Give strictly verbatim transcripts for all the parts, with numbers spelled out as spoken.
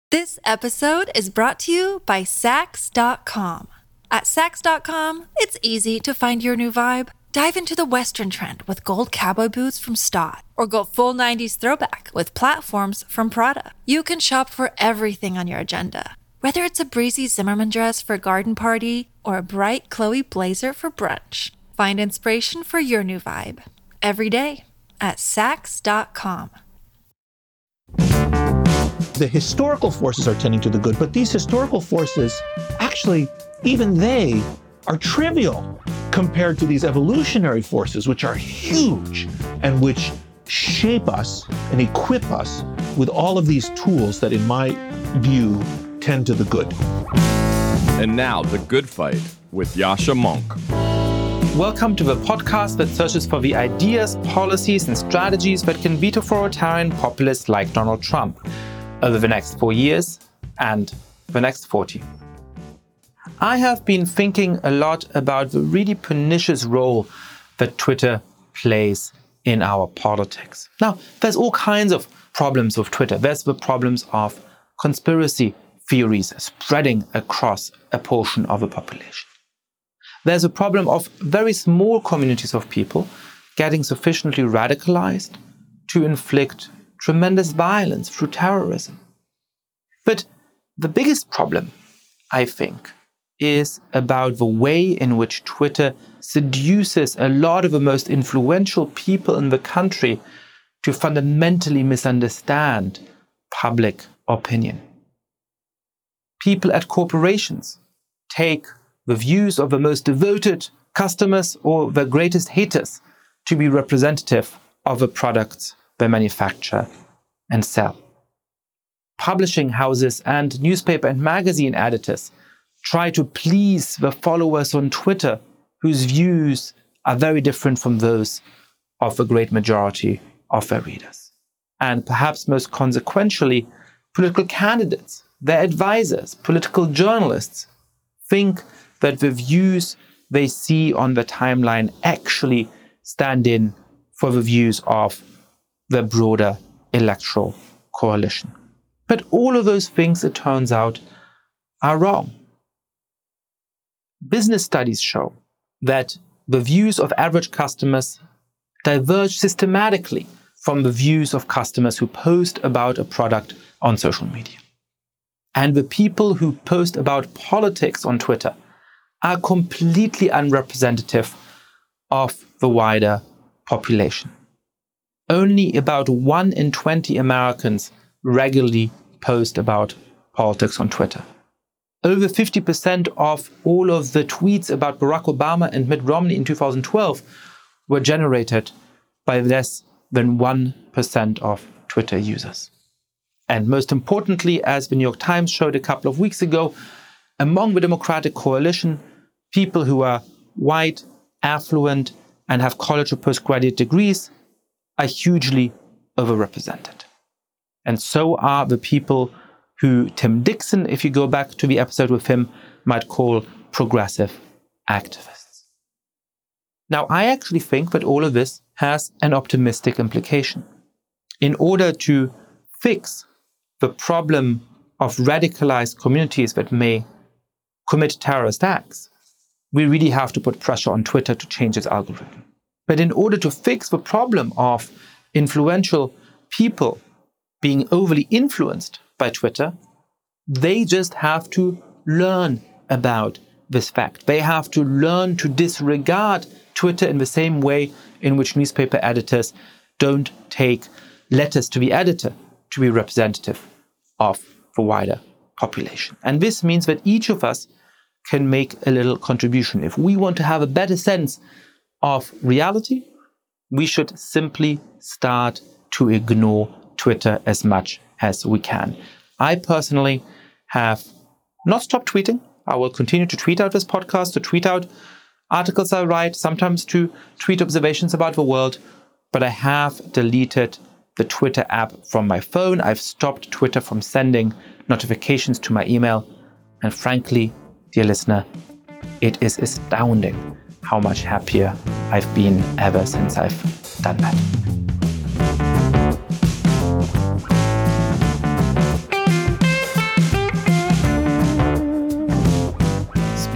This episode is brought to you by Saks dot com. At Saks dot com, it's easy to find your new vibe. Dive into the Western trend with gold cowboy boots from Staud, or go full nineties throwback with platforms from Prada. You can shop for everything on your agenda, whether it's a breezy Zimmermann dress for a garden party or a bright Chloe blazer for brunch. Find inspiration for your new vibe every day at Saks dot com. The historical forces are tending to the good, but these historical forces, actually, even they are trivial compared to these evolutionary forces, which are huge and which shape us and equip us with all of these tools that, in my view, tend to the good. And now, The Good Fight with Yascha Mounk. Welcome to the podcast that searches for the ideas, policies, and strategies that can beat authoritarian populists like Donald Trump over the next four years and the next forty. I have been thinking a lot about the really pernicious role that Twitter plays in our politics. Now, there's all kinds of problems with Twitter. There's the problems of conspiracy theories spreading across a portion of the population. There's a problem of very small communities of people getting sufficiently radicalized to inflict tremendous violence through terrorism. But the biggest problem, I think, is about the way in which Twitter seduces a lot of the most influential people in the country to fundamentally misunderstand public opinion. People at corporations take the views of the most devoted customers or the greatest haters to be representative of the products they manufacture and sell. Publishing houses and newspaper and magazine editors try to please the followers on Twitter whose views are very different from those of the great majority of their readers. And perhaps most consequentially, political candidates, their advisors, political journalists think that the views they see on the timeline actually stand in for the views of the broader electoral coalition. But all of those things, it turns out, are wrong. Business studies show that the views of average customers diverge systematically from the views of customers who post about a product on social media. And the people who post about politics on Twitter are completely unrepresentative of the wider population. Only about one in twenty Americans regularly post about politics on Twitter. Over fifty percent of all of the tweets about Barack Obama and Mitt Romney in two thousand twelve were generated by less than one percent of Twitter users. And most importantly, as the New York Times showed a couple of weeks ago, among the Democratic coalition, people who are white, affluent, and have college or postgraduate degrees are hugely overrepresented. And so are the people who Tim Dixon, if you go back to the episode with him, might call progressive activists. Now, I actually think that all of this has an optimistic implication. In order to fix the problem of radicalized communities that may commit terrorist acts, we really have to put pressure on Twitter to change its algorithm. But in order to fix the problem of influential people being overly influenced by Twitter, they just have to learn about this fact. They have to learn to disregard Twitter in the same way in which newspaper editors don't take letters to the editor to be representative of the wider population. And this means that each of us can make a little contribution. If we want to have a better sense of reality, we should simply start to ignore Twitter as much as we can. I personally have not stopped tweeting. I will continue to tweet out this podcast, to tweet out articles I write, sometimes to tweet observations about the world, but I have deleted the Twitter app from my phone. I've stopped Twitter from sending notifications to my email. And frankly, dear listener, it is astounding how much happier I've been ever since I've done that.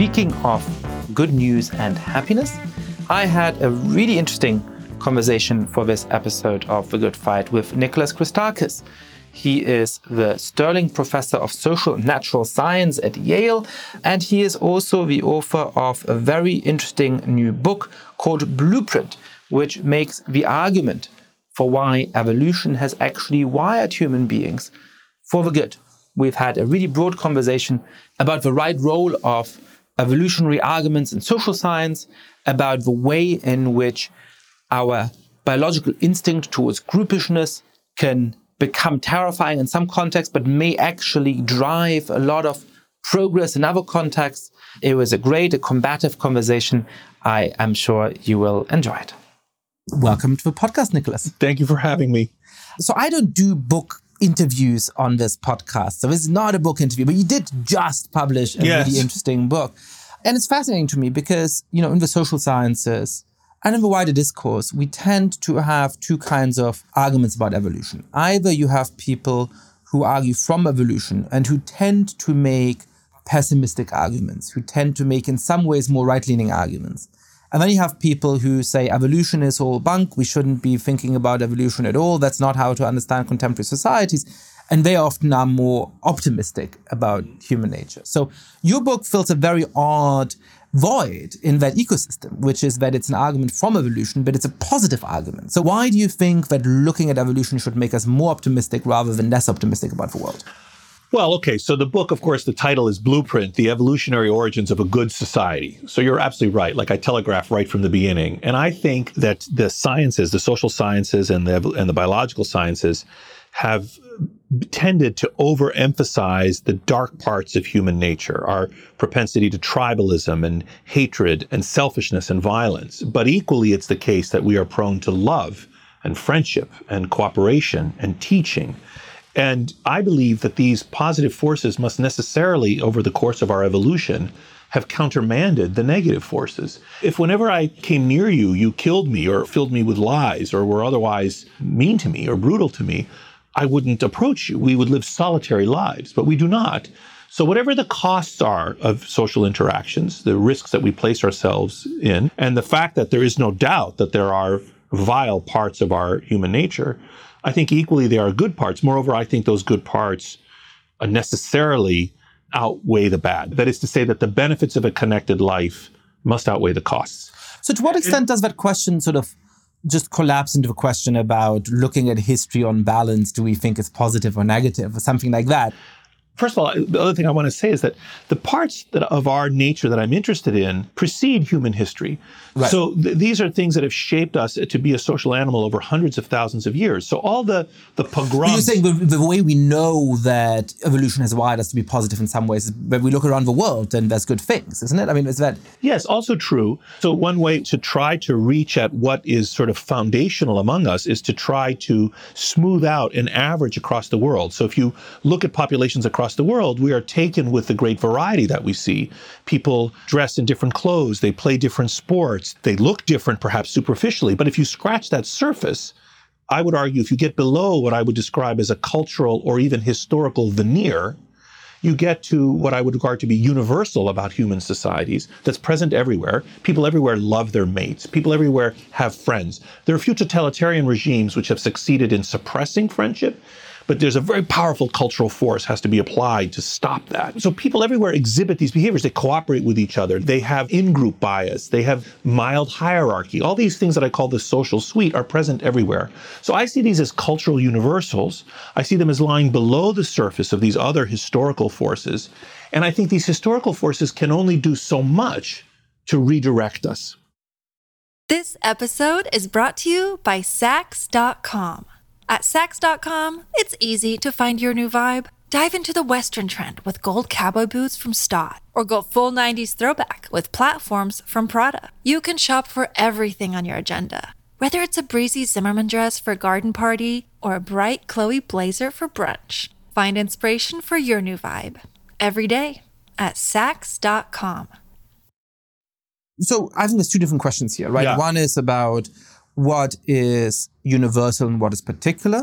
speaking of good news and happiness, I had a really interesting conversation for this episode of The Good Fight with Nicholas Christakis. He is the Sterling Professor of Social and Natural Science at Yale, and he is also the author of a very interesting new book called Blueprint, which makes the argument for why evolution has actually wired human beings for the good. We've had a really broad conversation about the right role of evolutionary arguments in social science, about the way in which our biological instinct towards groupishness can become terrifying in some contexts, but may actually drive a lot of progress in other contexts. It was a great, a combative conversation. I am sure you will enjoy it. Welcome to the podcast, Nicholas. Thank you for having me. So I don't do book interviews on this podcast. So this is not a book interview, but you did just publish a yes. really interesting book. And it's fascinating to me because, you know, in the social sciences and in the wider discourse, we tend to have two kinds of arguments about evolution. Either you have people who argue from evolution and who tend to make pessimistic arguments, who tend to make in some ways more right-leaning arguments. And then you have people who say evolution is all bunk, we shouldn't be thinking about evolution at all, that's not how to understand contemporary societies. And they often are more optimistic about human nature. So your book fills a very odd void in that ecosystem, which is that it's an argument from evolution, but it's a positive argument. So why do you think that looking at evolution should make us more optimistic rather than less optimistic about the world? Well, okay, so the book, of course, the title is Blueprint, The Evolutionary Origins of a Good Society. So you're absolutely right, like I telegraphed right from the beginning. And I think that the sciences, the social sciences and the, and the biological sciences have tended to overemphasize the dark parts of human nature, our propensity to tribalism and hatred and selfishness and violence. But equally, it's the case that we are prone to love and friendship and cooperation and teaching. And I believe that these positive forces must necessarily, over the course of our evolution, have countermanded the negative forces. If whenever I came near you, you killed me or filled me with lies or were otherwise mean to me or brutal to me, I wouldn't approach you. We would live solitary lives, but we do not. So whatever the costs are of social interactions, the risks that we place ourselves in, and the fact that there is no doubt that there are vile parts of our human nature, I think equally they are good parts. Moreover, I think those good parts necessarily outweigh the bad. That is to say that the benefits of a connected life must outweigh the costs. So to what extent does that question sort of just collapse into a question about looking at history on balance? Do we think it's positive or negative or something like that? First of all, the other thing I want to say is that the parts that of our nature that I'm interested in precede human history. Right. So th- these are things that have shaped us to be a social animal over hundreds of thousands of years. So all the, the pogroms... You're saying the, the way we know that evolution has wired us to be positive in some ways is when we look around the world and there's good things, isn't it? I mean, is that... Yes, also true. So one way to try to reach at what is sort of foundational among us is to try to smooth out an average across the world. So if you look at populations across Across the world, we are taken with the great variety that we see. People dress in different clothes, they play different sports, they look different perhaps superficially, but if you scratch that surface, I would argue if you get below what I would describe as a cultural or even historical veneer, you get to what I would regard to be universal about human societies that's present everywhere. People everywhere love their mates. People everywhere have friends. There are few totalitarian regimes which have succeeded in suppressing friendship, but there's a very powerful cultural force has to be applied to stop that. So people everywhere exhibit these behaviors. They cooperate with each other. They have in-group bias. They have mild hierarchy. All these things that I call the social suite are present everywhere. So I see these as cultural universals. I see them as lying below the surface of these other historical forces. And I think these historical forces can only do so much to redirect us. This episode is brought to you by Saks dot com. At Saks dot com, it's easy to find your new vibe. Dive into the Western trend with gold cowboy boots from Stott, or go full nineties throwback with platforms from Prada. You can shop for everything on your agenda, whether it's a breezy Zimmermann dress for a garden party or a bright Chloe blazer for brunch. Find inspiration for your new vibe every day at Saks dot com. So I think there's two different questions here, right? Yeah. One is about what is universal and what is particular.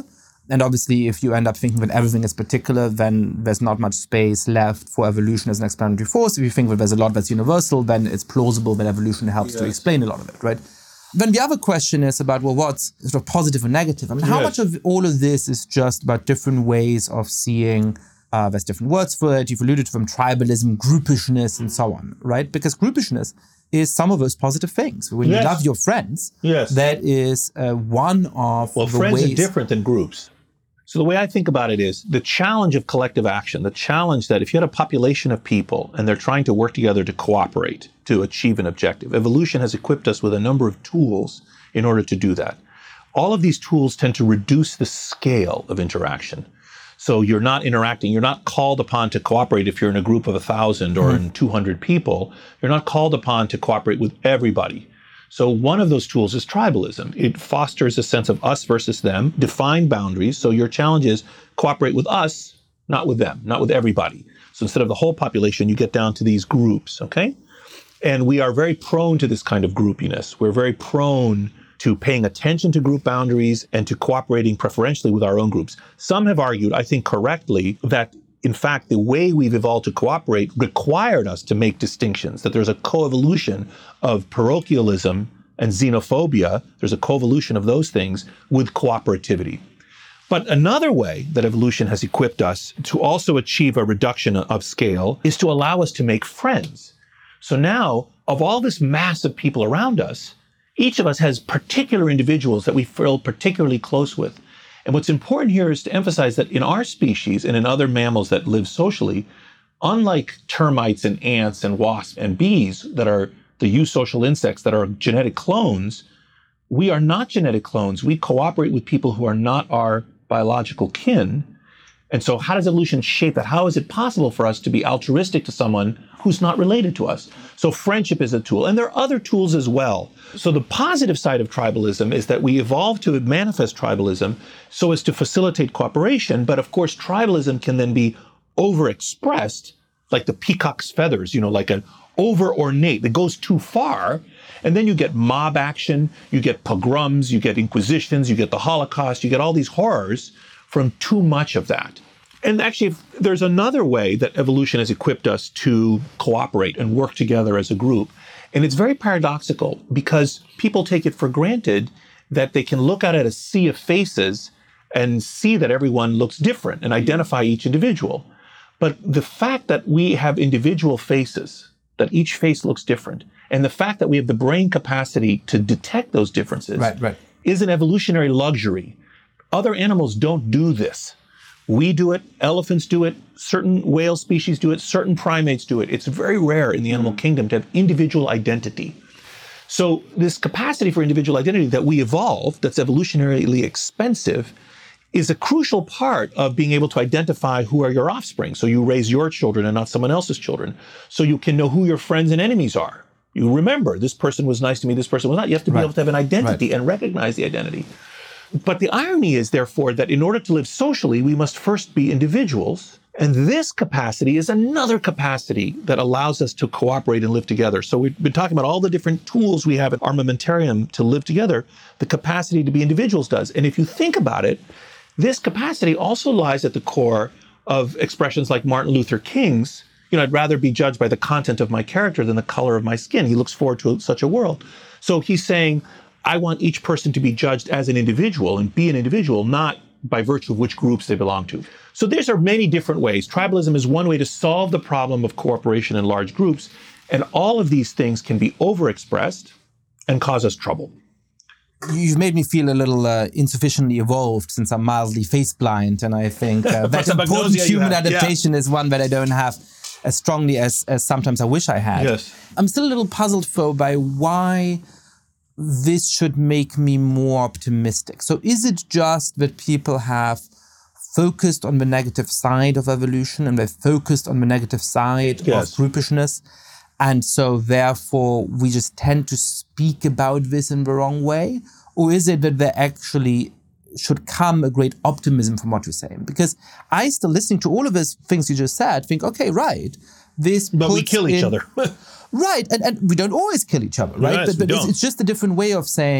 And obviously, if you end up thinking that everything is particular, then there's not much space left for evolution as an explanatory force. If you think that there's a lot that's universal, then it's plausible that evolution helps yes. to explain a lot of it, right? Then the other question is about, well, what's sort of positive and negative? I mean, how yes. much of all of this is just about different ways of seeing, uh, there's different words for it, you've alluded to them, tribalism, groupishness, and so on, right? Because groupishness is some of those positive things. When yes. you love your friends, yes. that is uh, one of well, the friends ways... are different than groups. So the way I think about it is the challenge of collective action, the challenge that if you had a population of people and they're trying to work together to cooperate to achieve an objective, evolution has equipped us with a number of tools in order to do that. All of these tools tend to reduce the scale of interaction. So you're not interacting, you're not called upon to cooperate if you're in a group of a thousand or mm-hmm. in two hundred people. You're not called upon to cooperate with everybody. So one of those tools is tribalism. It fosters a sense of us versus them, define boundaries. So your challenge is cooperate with us, not with them, not with everybody. So instead of the whole population, you get down to these groups, okay? And we are very prone to this kind of groupiness. We're very prone to paying attention to group boundaries and to cooperating preferentially with our own groups. Some have argued, I think correctly, that in fact, the way we've evolved to cooperate required us to make distinctions, that there's a coevolution of parochialism and xenophobia. There's a coevolution of those things with cooperativity. But another way that evolution has equipped us to also achieve a reduction of scale is to allow us to make friends. So now, of all this mass of people around us, each of us has particular individuals that we feel particularly close with. And what's important here is to emphasize that in our species and in other mammals that live socially, unlike termites and ants and wasps and bees that are the eusocial insects that are genetic clones, we are not genetic clones. We cooperate with people who are not our biological kin. And so how does evolution shape that? How is it possible for us to be altruistic to someone who's not related to us? So friendship is a tool. And there are other tools as well. So the positive side of tribalism is that we evolved to manifest tribalism so as to facilitate cooperation. But of course, tribalism can then be overexpressed, like the peacock's feathers, you know, like an over ornate that goes too far. And then you get mob action, you get pogroms, you get inquisitions, you get the Holocaust, you get all these horrors from too much of that. And actually, there's another way that evolution has equipped us to cooperate and work together as a group. And it's very paradoxical because people take it for granted that they can look at it as a sea of faces and see that everyone looks different and identify each individual. But the fact that we have individual faces, that each face looks different, and the fact that we have the brain capacity to detect those differences right, right. is an evolutionary luxury. Other animals don't do this. We do it, elephants do it, certain whale species do it, certain primates do it. It's very rare in the animal kingdom to have individual identity. So this capacity for individual identity that we evolved, that's evolutionarily expensive, is a crucial part of being able to identify who are your offspring. So you raise your children and not someone else's children. So you can know who your friends and enemies are. You remember, this person was nice to me, this person was not. You have to be right. able to have an identity right. and recognize the identity. But the irony is, therefore, that in order to live socially, we must first be individuals. And this capacity is another capacity that allows us to cooperate and live together. So we've been talking about all the different tools we have at Armamentarium to live together. The capacity to be individuals does. And if you think about it, this capacity also lies at the core of expressions like Martin Luther King's, you know, I'd rather be judged by the content of my character than the color of my skin. He looks forward to such a world. So he's saying, I want each person to be judged as an individual and be an individual, not by virtue of which groups they belong to. So these are many different ways. Tribalism is one way to solve the problem of cooperation in large groups. And all of these things can be overexpressed and cause us trouble. You've made me feel a little uh, insufficiently evolved since I'm mildly face blind. And I think uh, that important human adaptation yeah. is one that I don't have as strongly as, as sometimes I wish I had. Yes. I'm still a little puzzled, though, by why this should make me more optimistic. So is it just that people have focused on the negative side of evolution and they've focused on the negative side yes. of groupishness? And so therefore we just tend to speak about this in the wrong way? Or is it that there actually should come a great optimism from what you're saying? Because I still, listening to all of these things you just said, think, okay, right. This but we kill each in, other. Right, and, and we don't always kill each other, right? Yes, but but we it's, don't. it's just a different way of saying,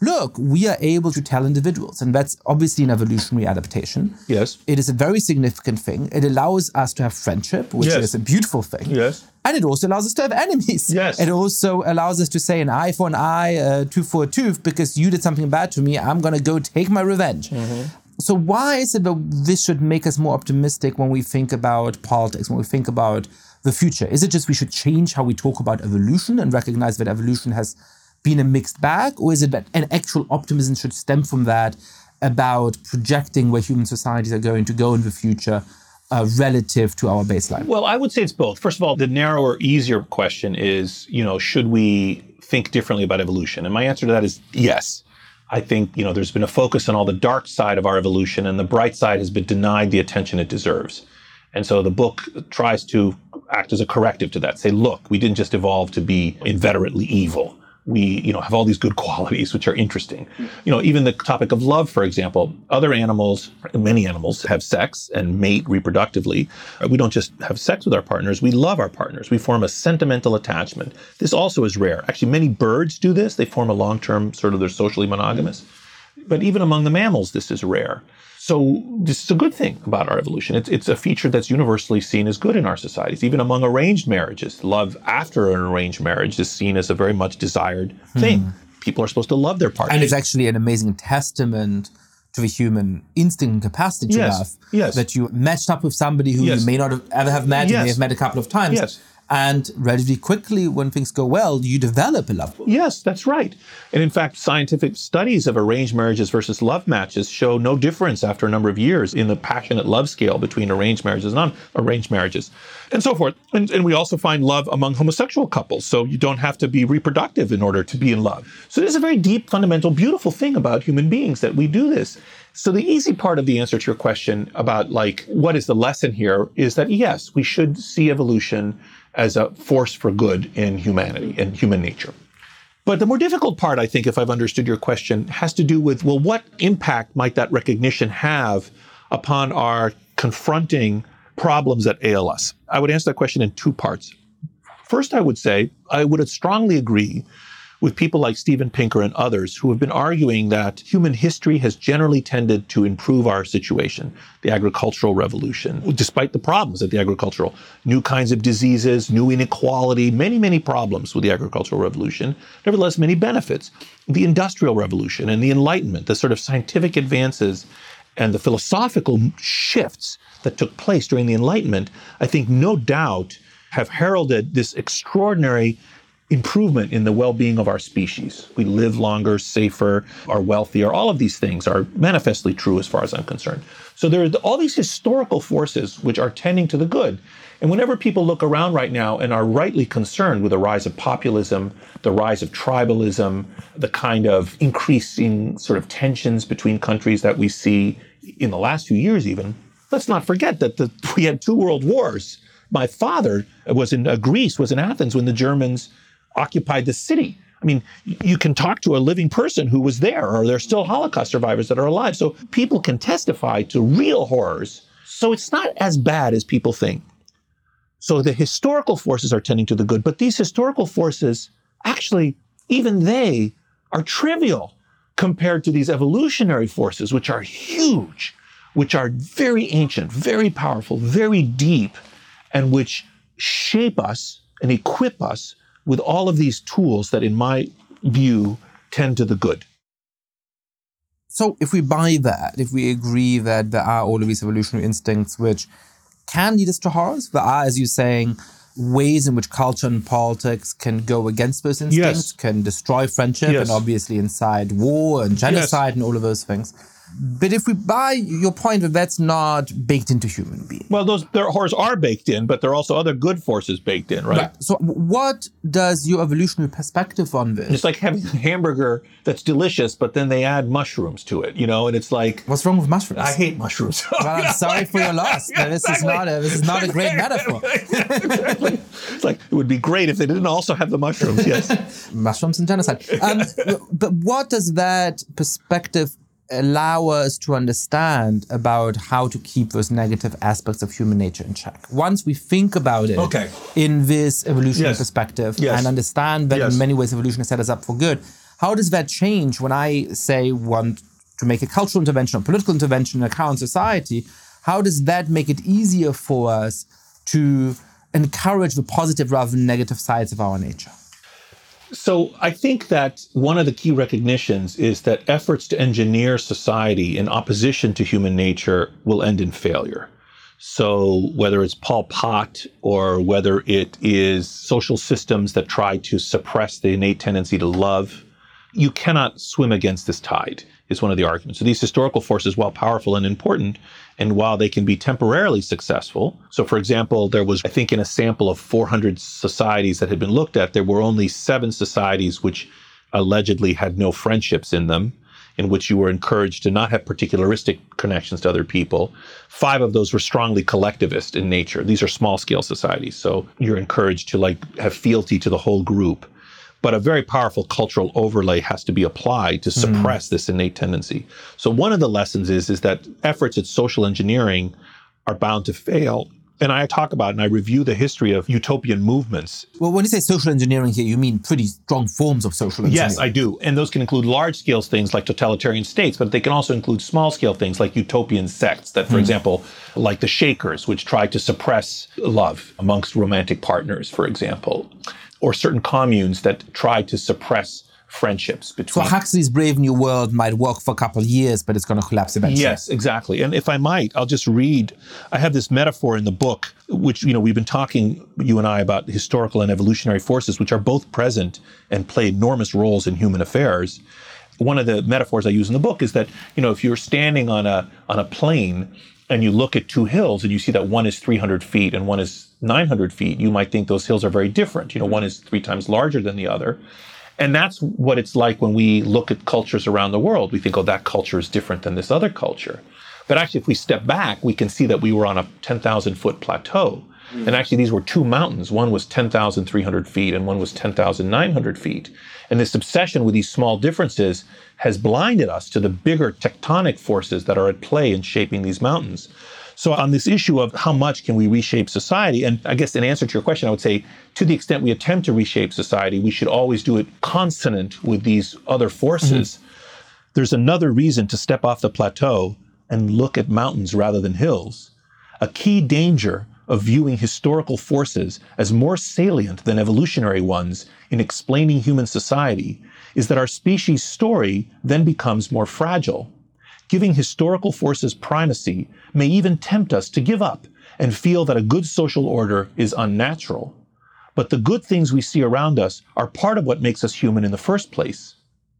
look, we are able to tell individuals, and that's obviously an evolutionary adaptation. Yes. It is a very significant thing. It allows us to have friendship, which Yes. is a beautiful thing. Yes. And it also allows us to have enemies. Yes. It also allows us to say an eye for an eye, a tooth for a tooth, because you did something bad to me, I'm going to go take my revenge. Mm-hmm. So why is it that this should make us more optimistic when we think about politics, when we think about the future? Is it just we should change how we talk about evolution and recognize that evolution has been a mixed bag? Or is it that an actual optimism should stem from that about projecting where human societies are going to go in the future uh, relative to our baseline? Well, I would say it's both. First of all, the narrower, easier question is, you know, should we think differently about evolution? And my answer to that is yes. I think, you know, there's been a focus on all the dark side of our evolution, and the bright side has been denied the attention it deserves. And so the book tries to act as a corrective to that. Say, look, we didn't just evolve to be inveterately evil. We, you know, have all these good qualities which are interesting. You know, even the topic of love, for example, other animals, many animals have sex and mate reproductively. We don't just have sex with our partners, we love our partners. We form a sentimental attachment. This also is rare. Actually, many birds do this. They form a long-term, sort of, they're socially monogamous. But even among the mammals, this is rare. So this is a good thing about our evolution. It's, it's a feature that's universally seen as good in our societies. Even among arranged marriages, love after an arranged marriage is seen as a very much desired thing. Hmm. People are supposed to love their partners. And it's actually an amazing testament to the human instinct and capacity to yes. love. Yes. That you matched up with somebody who yes. you may not have ever have met, yes. you may have met a couple of times. Yes. And relatively quickly, when things go well, you develop a love. Yes, that's right. And in fact, scientific studies of arranged marriages versus love matches show no difference after a number of years in the passionate love scale between arranged marriages and non-arranged marriages, and so forth. And, and we also find love among homosexual couples. So you don't have to be reproductive in order to be in love. So there's a very deep, fundamental, beautiful thing about human beings that we do this. So the easy part of the answer to your question about, like, what is the lesson here is that, yes, we should see evolution as a force for good in humanity and human nature. But the more difficult part, I think, if I've understood your question, has to do with, well, what impact might that recognition have upon our confronting problems that ail us? I would answer that question in two parts. First, I would say, I would strongly agree with people like Steven Pinker and others who have been arguing that human history has generally tended to improve our situation. The agricultural revolution, despite the problems of the agricultural, new kinds of diseases, new inequality, many, many problems with the agricultural revolution, nevertheless, many benefits. The industrial revolution and the Enlightenment, the sort of scientific advances and the philosophical shifts that took place during the Enlightenment, I think no doubt have heralded this extraordinary improvement in the well-being of our species. We live longer, safer, are wealthier. All of these things are manifestly true as far as I'm concerned. So there are all these historical forces which are tending to the good. And whenever people look around right now and are rightly concerned with the rise of populism, the rise of tribalism, the kind of increasing sort of tensions between countries that we see in the last few years even, let's not forget that the, we had two world wars. My father was in uh, Greece, was in Athens when the Germans occupied the city. I mean, you can talk to a living person who was there, or there's still Holocaust survivors that are alive. So people can testify to real horrors. So it's not as bad as people think. So the historical forces are tending to the good, but these historical forces, actually, even they are trivial compared to these evolutionary forces, which are huge, which are very ancient, very powerful, very deep, and which shape us and equip us with all of these tools that, in my view, tend to the good. So if we buy that, if we agree that there are all of these evolutionary instincts which can lead us to horrors, there are, as you're saying, ways in which culture and politics can go against those instincts, yes. can destroy friendship, yes. and obviously incite war and genocide yes. and all of those things. But if we buy your point that that's not baked into human beings. Well, those their horrors are baked in, but there are also other good forces baked in, right? right. So what does your evolutionary perspective on this? It's like having a hamburger that's delicious, but then they add mushrooms to it, you know, and it's like... What's wrong with mushrooms? I hate mushrooms. Well, I'm know, sorry like, for your loss. Yeah, this, exactly. is not a, this is not a great metaphor. Exactly. It's like, it would be great if they didn't also have the mushrooms, yes. Mushrooms and genocide. Um, but what does that perspective allow us to understand about how to keep those negative aspects of human nature in check? Once we think about it okay. in this evolutionary yes. perspective yes. and understand that yes. in many ways evolution has set us up for good, How does that change when I say want to make a cultural intervention or political intervention in a current society? How does that make it easier for us to encourage the positive rather than negative sides of our nature? So I think that one of the key recognitions is that efforts to engineer society in opposition to human nature will end in failure. So whether it's Pol Pot or whether it is social systems that try to suppress the innate tendency to love, you cannot swim against this tide, is one of the arguments. So these historical forces, while powerful and important, and while they can be temporarily successful, so for example, there was, I think in a sample of four hundred societies that had been looked at, there were only seven societies which allegedly had no friendships in them, in which you were encouraged to not have particularistic connections to other people. Five of those were strongly collectivist in nature. These are small-scale societies, so you're encouraged to like have fealty to the whole group. But a very powerful cultural overlay has to be applied to suppress mm. this innate tendency. So one of the lessons is, is that efforts at social engineering are bound to fail. And I talk about and I review the history of utopian movements. Well, when you say social engineering here, you mean pretty strong forms of social engineering. Yes, I do. And those can include large-scale things like totalitarian states, but they can also include small-scale things like utopian sects that, for mm. example, like the Shakers, which tried to suppress love amongst romantic partners, for example. Or certain communes that try to suppress friendships between. So Huxley's Brave New World might work for a couple of years, but it's going to collapse eventually. Yes, exactly. And if I might, I'll just read. I have this metaphor in the book, which, you know, we've been talking, you and I, about historical and evolutionary forces, which are both present and play enormous roles in human affairs. One of the metaphors I use in the book is that, you know, if you're standing on a on a plain and you look at two hills and you see that one is three hundred feet and one is nine hundred feet, you might think those hills are very different. You know, one is three times larger than the other. And that's what it's like when we look at cultures around the world. We think, oh, that culture is different than this other culture. But actually, if we step back, we can see that we were on a ten thousand foot plateau. Mm. And actually, these were two mountains. One was ten thousand three hundred feet and one was ten thousand nine hundred feet. And this obsession with these small differences has blinded us to the bigger tectonic forces that are at play in shaping these mountains. So on this issue of how much can we reshape society, and I guess in answer to your question, I would say to the extent we attempt to reshape society, we should always do it consonant with these other forces. Mm-hmm. There's another reason to step off the plateau and look at mountains rather than hills. A key danger of viewing historical forces as more salient than evolutionary ones in explaining human society is that our species' story then becomes more fragile. Giving historical forces primacy may even tempt us to give up and feel that a good social order is unnatural. But the good things we see around us are part of what makes us human in the first place.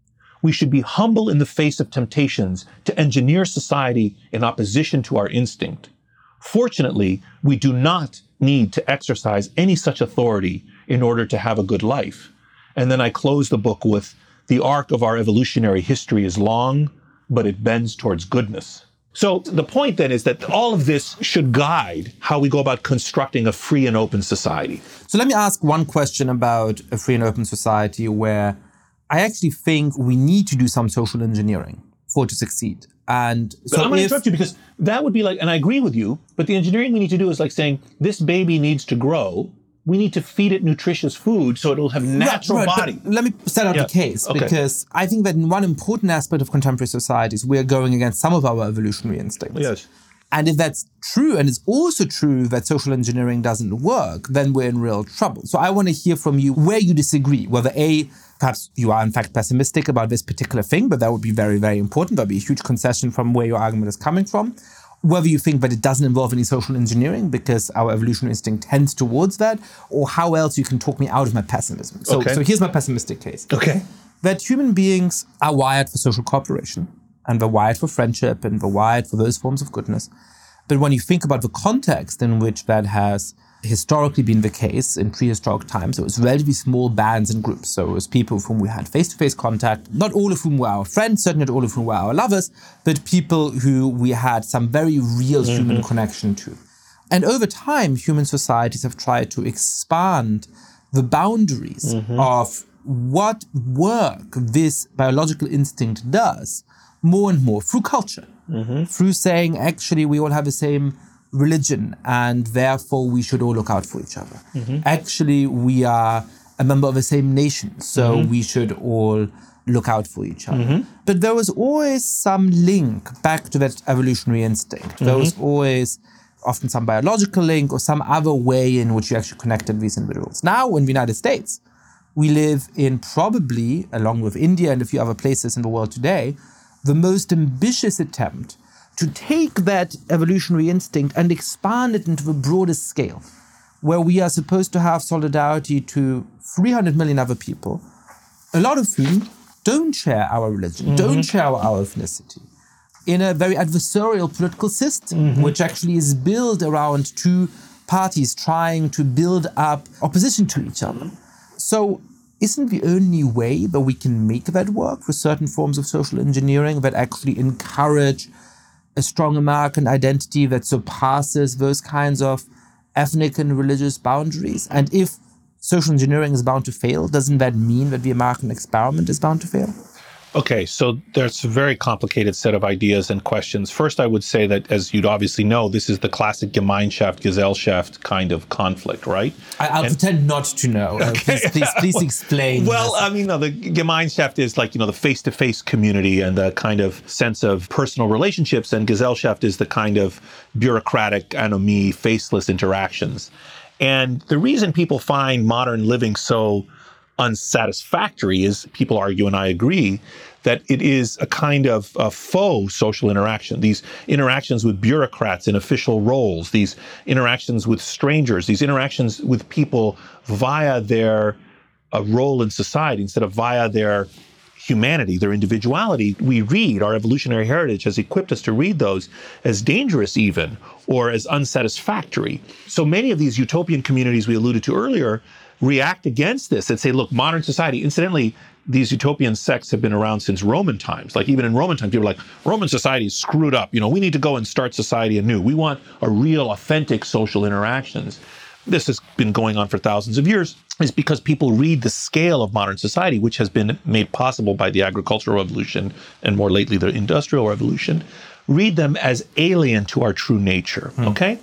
We should be humble in the face of temptations to engineer society in opposition to our instinct. Fortunately, we do not need to exercise any such authority in order to have a good life. And then I close the book with, the arc of our evolutionary history is long, but it bends towards goodness. So the point then is that all of this should guide how we go about constructing a free and open society. So let me ask one question about a free and open society where I actually think we need to do some social engineering for it to succeed. And so but I'm going to if, interrupt you because that would be like, and I agree with you, but the engineering we need to do is like saying, this baby needs to grow. We need to feed it nutritious food so it'll have natural right, right, body. Let me set out yeah. the case, okay. because I think that in one important aspect of contemporary societies, we are going against some of our evolutionary instincts. Yes. And if that's true, and it's also true that social engineering doesn't work, then we're in real trouble. So I want to hear from you where you disagree, whether A, perhaps you are in fact pessimistic about this particular thing, but that would be very, very important. That would be a huge concession from where your argument is coming from. Whether you think that it doesn't involve any social engineering because our evolutionary instinct tends towards that, or how else you can talk me out of my pessimism. So, okay. so here's my pessimistic case. Okay. That human beings are wired for social cooperation, and they're wired for friendship, and they're wired for those forms of goodness. But when you think about the context in which that has historically been the case in prehistoric times, it was relatively small bands and groups. So it was people with whom we had face-to-face contact, not all of whom were our friends, certainly not all of whom were our lovers, but people who we had some very real mm-hmm. human connection to. And over time, human societies have tried to expand the boundaries mm-hmm. of what work this biological instinct does more and more through culture, mm-hmm. through saying, actually, we all have the same religion, and therefore we should all look out for each other. Mm-hmm. Actually, we are a member of the same nation, so mm-hmm. we should all look out for each other. Mm-hmm. But there was always some link back to that evolutionary instinct. Mm-hmm. There was always often some biological link or some other way in which you actually connected these individuals. Now, in the United States, we live in probably, along with India and a few other places in the world today, the most ambitious attempt to take that evolutionary instinct and expand it into the broadest scale, where we are supposed to have solidarity to three hundred million other people, a lot of whom don't share our religion, mm-hmm. don't share our ethnicity, in a very adversarial political system, mm-hmm. which actually is built around two parties trying to build up opposition to each other. So isn't the only way that we can make that work for certain forms of social engineering that actually encourage a strong American identity that surpasses those kinds of ethnic and religious boundaries? And if social engineering is bound to fail, doesn't that mean that the American experiment is bound to fail? Okay, so there's a very complicated set of ideas and questions. First, I would say that, as you'd obviously know, this is the classic Gemeinschaft, Gesellschaft kind of conflict, right? I, I'll and, pretend not to know. Okay. Uh, please, please, please explain. Well, this. I mean, no, the Gemeinschaft is like, you know, the face-to-face community and the kind of sense of personal relationships, and Gesellschaft is the kind of bureaucratic, anomie, faceless interactions. And the reason people find modern living so unsatisfactory is, people argue, and I agree, that it is a kind of a faux social interaction. These interactions with bureaucrats in official roles, these interactions with strangers, these interactions with people via their uh, role in society instead of via their humanity, their individuality. We read, our evolutionary heritage has equipped us to read those as dangerous even, or as unsatisfactory. So many of these utopian communities we alluded to earlier react against this and say, look, modern society, incidentally, these utopian sects have been around since Roman times. Like even in Roman times, people are like, Roman society is screwed up. You know, we need to go and start society anew. We want a real, authentic social interactions. This has been going on for thousands of years, is because people read the scale of modern society, which has been made possible by the agricultural revolution and more lately the industrial revolution, read them as alien to our true nature, mm. okay?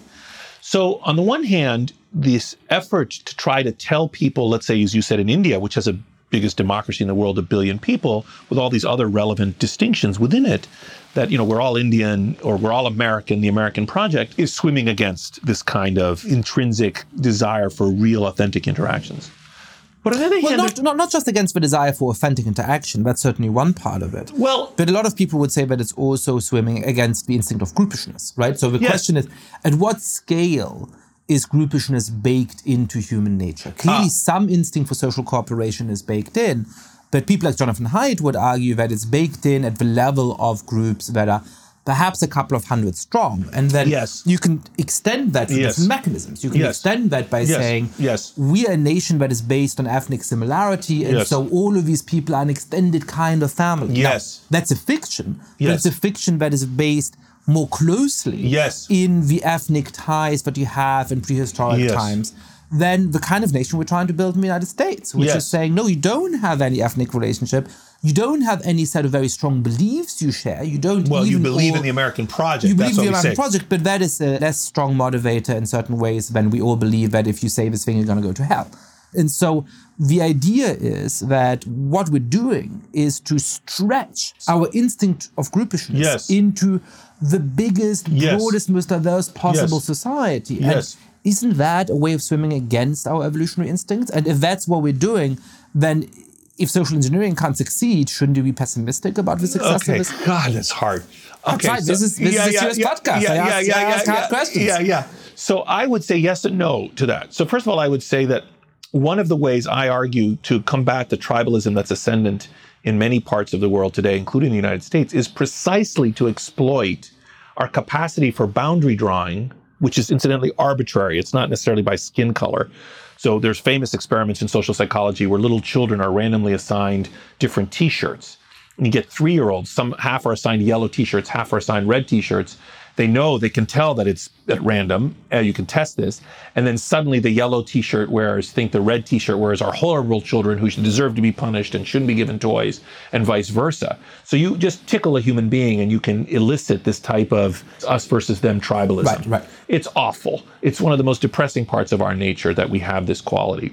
So on the one hand, this effort to try to tell people, let's say, as you said, in India, which has the biggest democracy in the world, a billion people, with all these other relevant distinctions within it, that, you know, we're all Indian or we're all American, the American project is swimming against this kind of intrinsic desire for real, authentic interactions. But on the other well, hand, not, not, not just against the desire for authentic interaction, that's certainly one part of it. Well, but a lot of people would say that it's also swimming against the instinct of groupishness, right? So the yes. question is, at what scale is groupishness baked into human nature? Clearly, ah. some instinct for social cooperation is baked in, but people like Jonathan Haidt would argue that it's baked in at the level of groups that are perhaps a couple of hundred strong, and then yes. you can extend that to yes. different mechanisms. You can yes. extend that by yes. saying, yes. we are a nation that is based on ethnic similarity, and yes. so all of these people are an extended kind of family. Yes. Now, that's a fiction, yes. but it's a fiction that is based more closely yes. in the ethnic ties that you have in prehistoric yes. times than the kind of nation we're trying to build in the United States, which yes. is saying, no, you don't have any ethnic relationship. You don't have any set of very strong beliefs you share. You don't well, even... you believe all, in the American project. You believe That's in the what American we say. project, but that is a less strong motivator in certain ways than we all believe that if you say this thing, you're going to go to hell. And so the idea is that what we're doing is to stretch our instinct of groupishness yes. into the biggest, yes. broadest, most diverse possible yes. society. Yes. And isn't that a way of swimming against our evolutionary instincts? And if that's what we're doing, then if social engineering can't succeed, shouldn't you be pessimistic about the success okay. of this? God, that's hard. That's okay, right. So, this is, this yeah, is a yeah, serious yeah, podcast. Yeah, I yeah, ask, yeah, I yeah, ask yeah, hard questions. Yeah, yeah. So I would say yes and no to that. So first of all, I would say that one of the ways I argue to combat the tribalism that's ascendant in many parts of the world today, including the United States, is precisely to exploit our capacity for boundary drawing, which is incidentally arbitrary. It's not necessarily by skin color. So there's famous experiments in social psychology where little children are randomly assigned different T-shirts. And you get three-year-olds, some half are assigned yellow T-shirts, half are assigned red T-shirts. They know, they can tell that it's at random. Uh, you can test this. And then suddenly the yellow T-shirt wearers think the red T-shirt wearers are horrible children who should deserve to be punished and shouldn't be given toys, and vice versa. So you just tickle a human being and you can elicit this type of us versus them tribalism. Right, right. It's awful. It's one of the most depressing parts of our nature that we have this quality.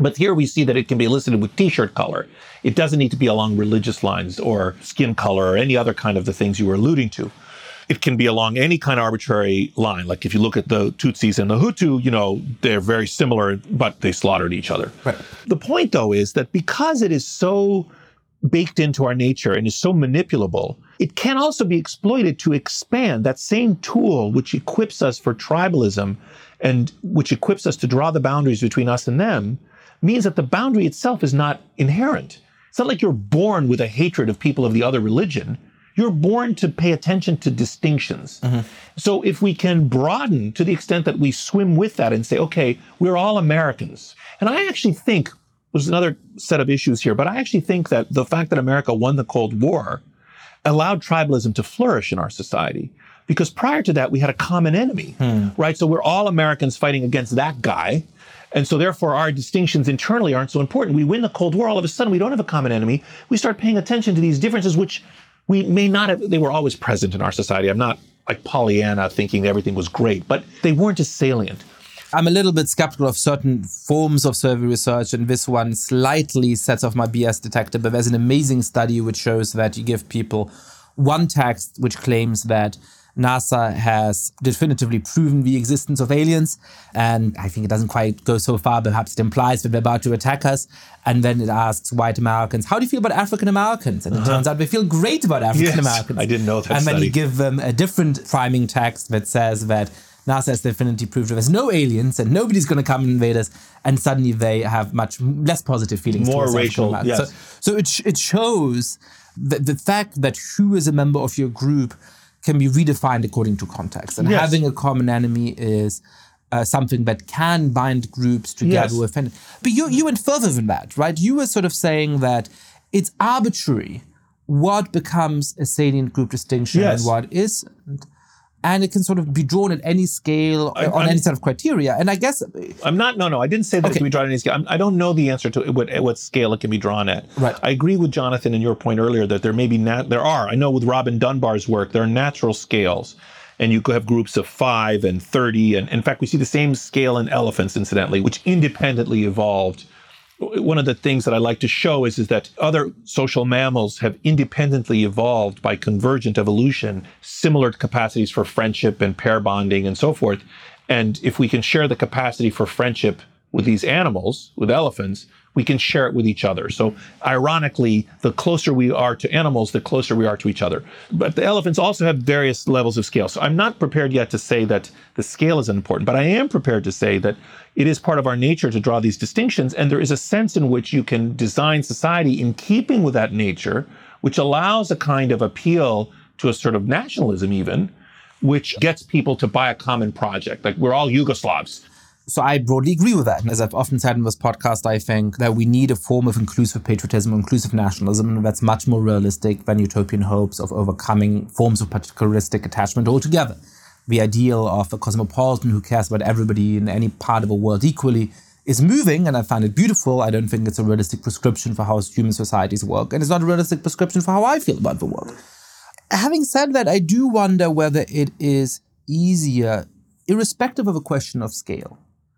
But here we see that it can be elicited with t-shirt color. It doesn't need to be along religious lines or skin color or any other kind of the things you were alluding to. It can be along any kind of arbitrary line. Like if you look at the Tutsis and the Hutu, you know, they're very similar, but they slaughtered each other. Right. The point, though, is that because it is so baked into our nature and is so manipulable, it can also be exploited to expand that same tool which equips us for tribalism and which equips us to draw the boundaries between us and them, means that the boundary itself is not inherent. It's not like you're born with a hatred of people of the other religion. You're born to pay attention to distinctions. Mm-hmm. So if we can broaden to the extent that we swim with that and say, okay, we're all Americans. And I actually think, there's another set of issues here, but I actually think that the fact that America won the Cold War allowed tribalism to flourish in our society. Because prior to that, we had a common enemy, hmm. right? So we're all Americans fighting against that guy. And so therefore, our distinctions internally aren't so important. We win the Cold War, all of a sudden, we don't have a common enemy. We start paying attention to these differences, which we may not have, they were always present in our society. I'm not like Pollyanna thinking everything was great, but they weren't as salient. I'm a little bit skeptical of certain forms of survey research, and this one slightly sets off my B S detector, but there's an amazing study which shows that you give people one text which claims that NASA has definitively proven the existence of aliens, and I think it doesn't quite go so far, perhaps it implies that they're about to attack us, and then it asks white Americans, how do you feel about African Americans? And it uh-huh. turns out they feel great about African Americans. Yes, I didn't know that And study. then you give them a different priming text that says that NASA has definitively proved that there's no aliens and nobody's going to come and invade us, and suddenly they have much less positive feelings More towards racial, African Americans. yes. So, so it, sh- it shows that the fact that who is a member of your group can be redefined according to context. And yes. having a common enemy is uh, something that can bind groups together yes. with... But you, you went further than that, right? You were sort of saying that it's arbitrary what becomes a salient group distinction yes. and what isn't. And it can sort of be drawn at any scale, I, on I'm, any sort of criteria. And I guess... I'm not, no, no, I didn't say that okay. it can be drawn at any scale. I'm, I don't know the answer to what, what scale it can be drawn at. Right. I agree with Jonathan and your point earlier that there may be, nat- there are, I know with Robin Dunbar's work, there are natural scales. And you could have groups of five and thirty. And in fact, we see the same scale in elephants, incidentally, which independently evolved. One of the things that I like to show is, is that other social mammals have independently evolved by convergent evolution, similar capacities for friendship and pair bonding and so forth. And if we can share the capacity for friendship with these animals, with elephants, we can share it with each other. So ironically, the closer we are to animals, the closer we are to each other. But the elephants also have various levels of scale. So I'm not prepared yet to say that the scale is important, but I am prepared to say that it is part of our nature to draw these distinctions. And there is a sense in which you can design society in keeping with that nature, which allows a kind of appeal to a sort of nationalism even, which gets people to buy a common project. Like we're all Yugoslavs. So I broadly agree with that. As I've often said in this podcast, I think that we need a form of inclusive patriotism, inclusive nationalism that's much more realistic than utopian hopes of overcoming forms of particularistic attachment altogether. The ideal of a cosmopolitan who cares about everybody in any part of the world equally is moving, and I find it beautiful. I don't think it's a realistic prescription for how human societies work, and it's not a realistic prescription for how I feel about the world. Having said that, I do wonder whether it is easier, irrespective of a question of scale,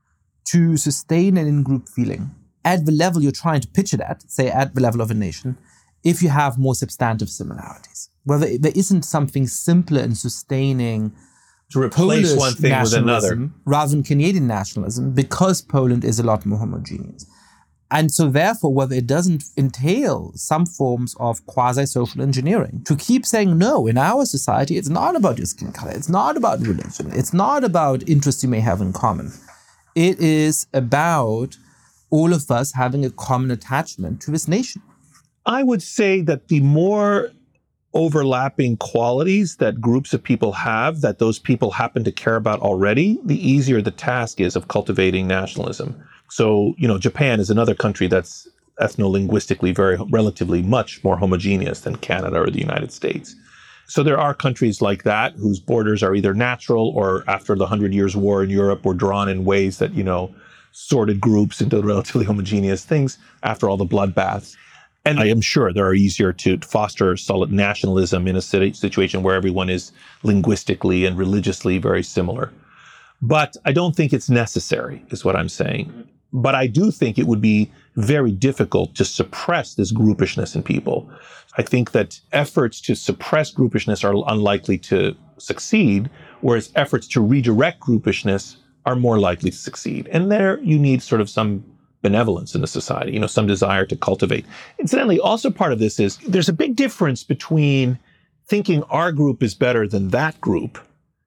to sustain an in-group feeling at the level you're trying to pitch it at, say at the level of a nation, if you have more substantive similarities. Whether there isn't something simpler in sustaining to replace Polish one thing with another, rather than Canadian nationalism, because Poland is a lot more homogeneous. And so therefore, whether it doesn't entail some forms of quasi-social engineering to keep saying, no, in our society, it's not about your skin color, it's not about religion, it's not about interests you may have in common. It is about all of us having a common attachment to this nation. I would say that the more overlapping qualities that groups of people have, that those people happen to care about already, the easier the task is of cultivating nationalism. So, you know, Japan is another country that's ethno-linguistically very relatively much more homogeneous than Canada or the United States. So there are countries like that whose borders are either natural or after the Hundred Years' War in Europe were drawn in ways that, you know, sorted groups into relatively homogeneous things after all the bloodbaths. And I am sure there are easier to foster solid nationalism in a situation where everyone is linguistically and religiously very similar. But I don't think it's necessary, is what I'm saying. But I do think it would be very difficult to suppress this groupishness in people. I think that efforts to suppress groupishness are unlikely to succeed, whereas efforts to redirect groupishness are more likely to succeed. And there you need sort of some benevolence in the society, you know, some desire to cultivate. Incidentally, also part of this is there's a big difference between thinking our group is better than that group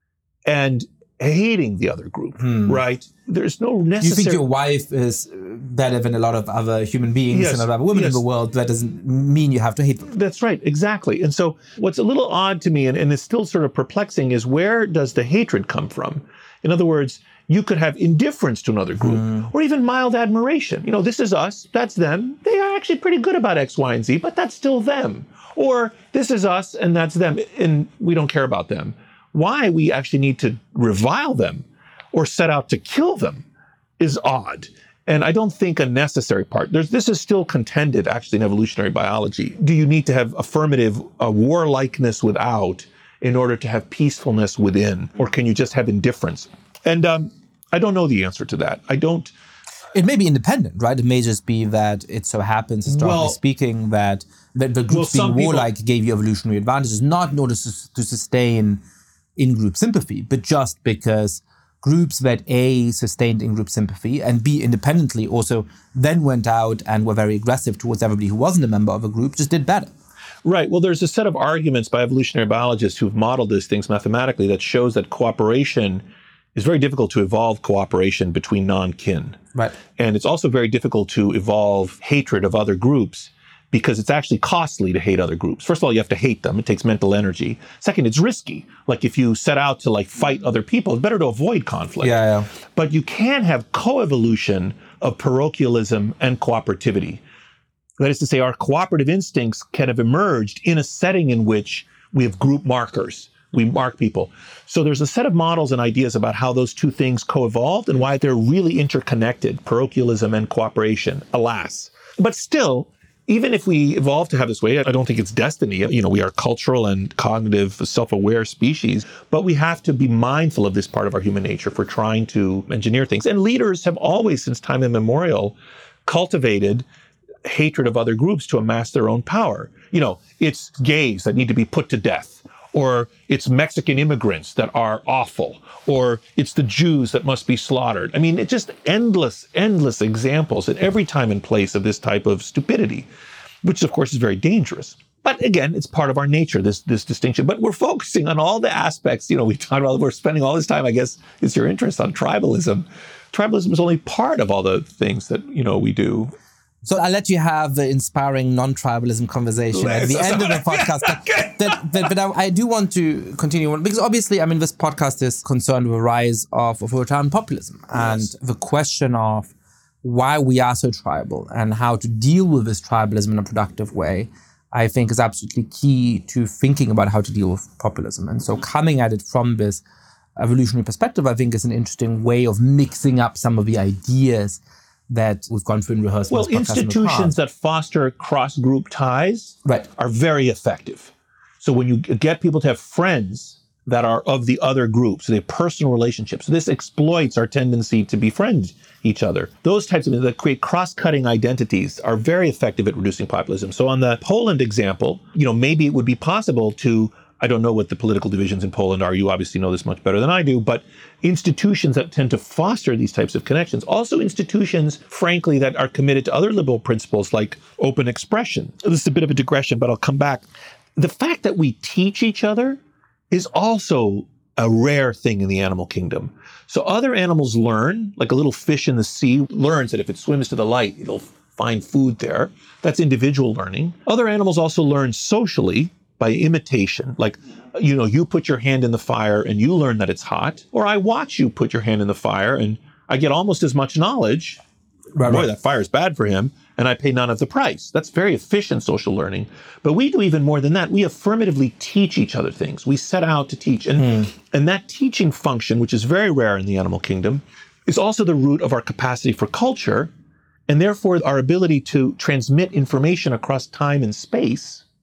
and hating the other group, hmm. right? There's no necessary... You think your wife is better than a lot of other human beings yes. and a lot of women yes. in the world. That doesn't mean you have to hate them. That's right, exactly. And so what's a little odd to me, and, and is still sort of perplexing, is where does the hatred come from? In other words, you could have indifference to another group, mm. or even mild admiration. You know, this is us, that's them. They are actually pretty good about X, Y, and Z, but that's still them. Or this is us, and that's them, and we don't care about them. Why we actually need to revile them or set out to kill them is odd. And I don't think a necessary part. There's, this is still contended, actually, in evolutionary biology. Do you need to have affirmative uh, warlikeness without in order to have peacefulness within? Or can you just have indifference? And um, I don't know the answer to that. I don't... It may be independent, right? It may just be that it so happens, historically well, speaking, that, that the groups well, being warlike people, gave you evolutionary advantages, not in order to, to sustain in-group sympathy, but just because groups that A, sustained in-group sympathy, and B, independently also then went out and were very aggressive towards everybody who wasn't a member of a group, just did better. Right. Well, there's a set of arguments by evolutionary biologists who've modeled these things mathematically that shows that cooperation is very difficult to evolve cooperation between non-kin. Right. And it's also very difficult to evolve hatred of other groups because it's actually costly to hate other groups. First of all, you have to hate them. It takes mental energy. Second, it's risky. Like if you set out to like fight other people, it's better to avoid conflict. Yeah, yeah. But you can have coevolution of parochialism and cooperativity. That is to say, our cooperative instincts can have emerged in a setting in which we have group markers. We mark people. So there's a set of models and ideas about how those two things co-evolved and why they're really interconnected, parochialism and cooperation, alas. But still, even if we evolve to have this way, I don't think it's destiny. You know, we are cultural and cognitive, self-aware species, but we have to be mindful of this part of our human nature for trying to engineer things. And leaders have always, since time immemorial, cultivated hatred of other groups to amass their own power. You know, it's gays that need to be put to death, or it's Mexican immigrants that are awful, or it's the Jews that must be slaughtered. I mean, it's just endless, endless examples at every time and place of this type of stupidity, which of course is very dangerous. But again, it's part of our nature, this this distinction. But we're focusing on all the aspects, you know, we talked about, we're spending all this time, I guess, it's your interest on tribalism. Tribalism is only part of all the things that, you know, we do. So I'll let you have the inspiring non-tribalism conversation at the end of the podcast. But, that, but, but I, I do want to continue on, because obviously, I mean, this podcast is concerned with the rise of authoritarian populism and yes. the question of why we are so tribal and how to deal with this tribalism in a productive way, I think is absolutely key to thinking about how to deal with populism. And so coming at it from this evolutionary perspective, I think is an interesting way of mixing up some of the ideas that we've gone through in rehearsal. Well, institutions that foster cross-group ties right. are very effective. So when you get people to have friends that are of the other group, so they have personal relationships, this exploits our tendency to befriend each other. Those types of things that create cross-cutting identities are very effective at reducing populism. So on the Poland example, you know, maybe it would be possible to, I don't know what the political divisions in Poland are. You obviously know this much better than I do, but institutions that tend to foster these types of connections. Also institutions, frankly, that are committed to other liberal principles like open expression. This is a bit of a digression, but I'll come back. The fact that we teach each other is also a rare thing in the animal kingdom. So other animals learn, like a little fish in the sea learns that if it swims to the light, it'll find food there. That's individual learning. Other animals also learn socially, by imitation, like, you know, you put your hand in the fire and you learn that it's hot, or I watch you put your hand in the fire and I get almost as much knowledge. Right, Boy, right. that fire is bad for him, and I pay none of the price. That's very efficient social learning. But we do even more than that. We affirmatively teach each other things. We set out to teach. And, mm. and that teaching function, which is very rare in the animal kingdom, is also the root of our capacity for culture, and therefore our ability to transmit information across time and space,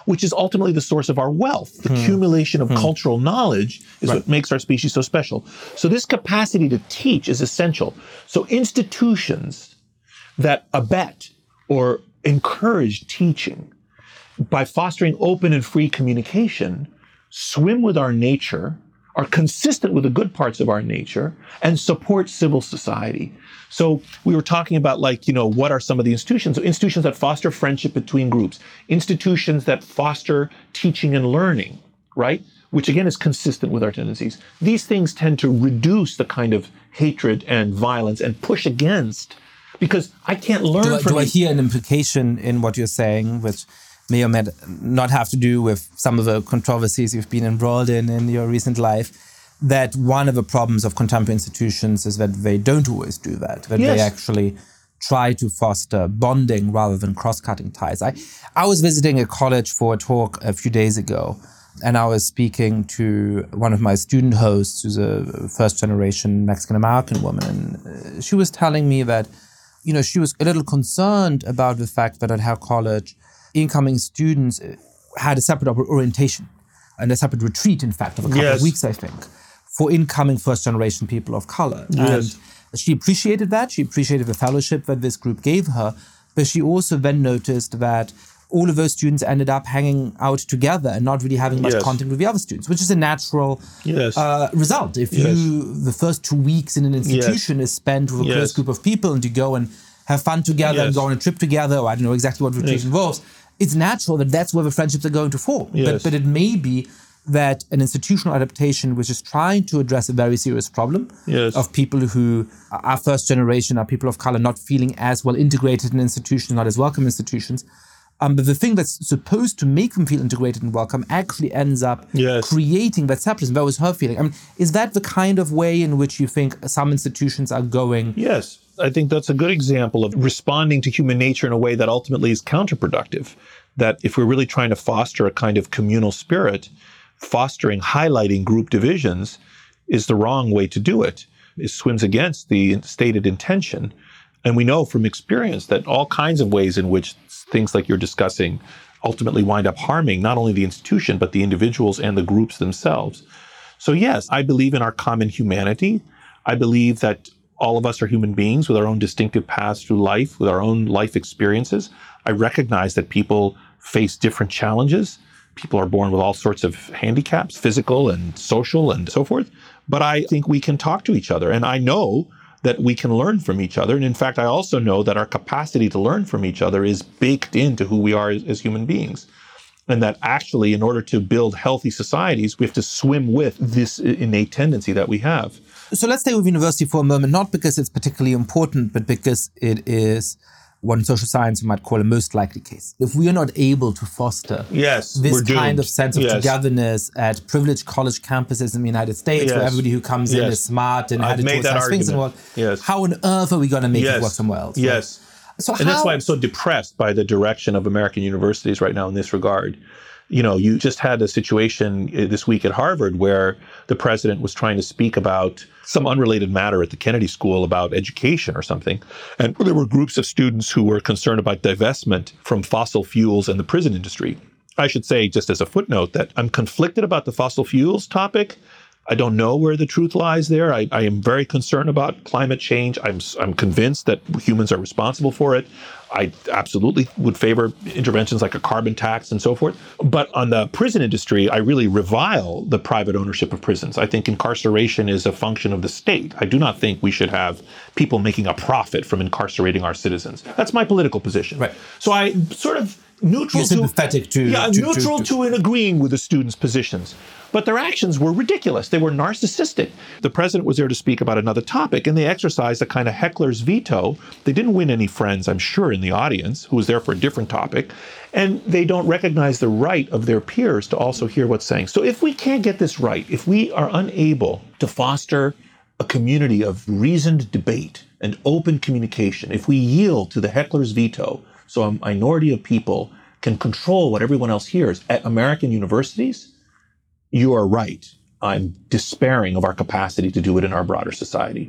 which is ultimately the source of our wealth. The hmm. accumulation of hmm. cultural knowledge is right. what makes our species so special. So this capacity to teach is essential. So institutions that abet or encourage teaching by fostering open and free communication swim with our nature, are consistent with the good parts of our nature, and support civil society. So we were talking about, like, you know, what are some of the institutions? So institutions that foster friendship between groups, institutions that foster teaching and learning, right? Which again is consistent with our tendencies. These things tend to reduce the kind of hatred and violence and push against, because I can't learn do I, from Do I hear an implication in what you're saying, which may or may not have to do with some of the controversies you've been embroiled in in your recent life, that one of the problems of contemporary institutions is that they don't always do that, that yes. they actually try to foster bonding rather than cross-cutting ties. I, I was visiting a college for a talk a few days ago, and I was speaking to one of my student hosts, who's a first-generation Mexican-American woman, and she was telling me that, you know, she was a little concerned about the fact that at her college, incoming students had a separate orientation and a separate retreat, in fact, of a couple yes. of weeks, I think, for incoming first-generation people of color. Yes. And she appreciated that. She appreciated the fellowship that this group gave her. But she also then noticed that all of those students ended up hanging out together and not really having much yes. contact with the other students, which is a natural yes. uh, result. If yes. you, the first two weeks in an institution yes. is spent with a yes. close group of people, and you go and have fun together yes. and go on a trip together, or I don't know exactly what retreat yes. involves, it's natural that that's where the friendships are going to form. Yes. But, but it may be that an institutional adaptation which is trying to address a very serious problem yes. of people who are first generation, are people of color, not feeling as well integrated in institutions, not as welcome institutions. Um, but the thing that's supposed to make them feel integrated and welcome actually ends up yes. creating that separatism. That was her feeling. I mean, is that the kind of way in which you think some institutions are going? Yes. I think that's a good example of responding to human nature in a way that ultimately is counterproductive. That if we're really trying to foster a kind of communal spirit, fostering, highlighting group divisions is the wrong way to do it. It swims against the stated intention. And we know from experience that all kinds of ways in which things like you're discussing ultimately wind up harming not only the institution, but the individuals and the groups themselves. So yes, I believe in our common humanity. I believe that all of us are human beings with our own distinctive paths through life, with our own life experiences. I recognize that people face different challenges. People are born with all sorts of handicaps, physical and social and so forth. But I think we can talk to each other. And I know that we can learn from each other. And in fact, I also know that our capacity to learn from each other is baked into who we are as, as human beings. And that actually, in order to build healthy societies, we have to swim with this innate tendency that we have. So let's stay with university for a moment, not because it's particularly important, but because it is what in social science you might call a most likely case. If we are not able to foster yes, this kind of sense of yes. togetherness at privileged college campuses in the United States, yes. where everybody who comes yes. in is smart and I've made that things argument. Yes. How on earth are we going to make yes. it work somewhere else? Yes. Right? So and how... that's why I'm so depressed by the direction of American universities right now in this regard. You know, you just had a situation this week at Harvard where the president was trying to speak about some unrelated matter at the Kennedy School about education or something. And there were groups of students who were concerned about divestment from fossil fuels and the prison industry. I should say, just as a footnote, that I'm conflicted about the fossil fuels topic. I don't know where the truth lies there. I, I am very concerned about climate change. I'm, I'm convinced that humans are responsible for it. I absolutely would favor interventions like a carbon tax and so forth. But on the prison industry, I really revile the private ownership of prisons. I think incarceration is a function of the state. I do not think we should have people making a profit from incarcerating our citizens. That's my political position. Right. So I sort of neutral You're sympathetic to, yeah, to, neutral to, to, to and agreeing with the students' positions. But their actions were ridiculous. They were narcissistic. The president was there to speak about another topic, and they exercised a kind of heckler's veto. They didn't win any friends, I'm sure, in the audience, who was there for a different topic. And they don't recognize the right of their peers to also hear what's saying. So if we can't get this right, if we are unable to foster a community of reasoned debate and open communication, if we yield to the heckler's veto, so a minority of people can control what everyone else hears at American universities, you are right. I'm despairing of our capacity to do it in our broader society.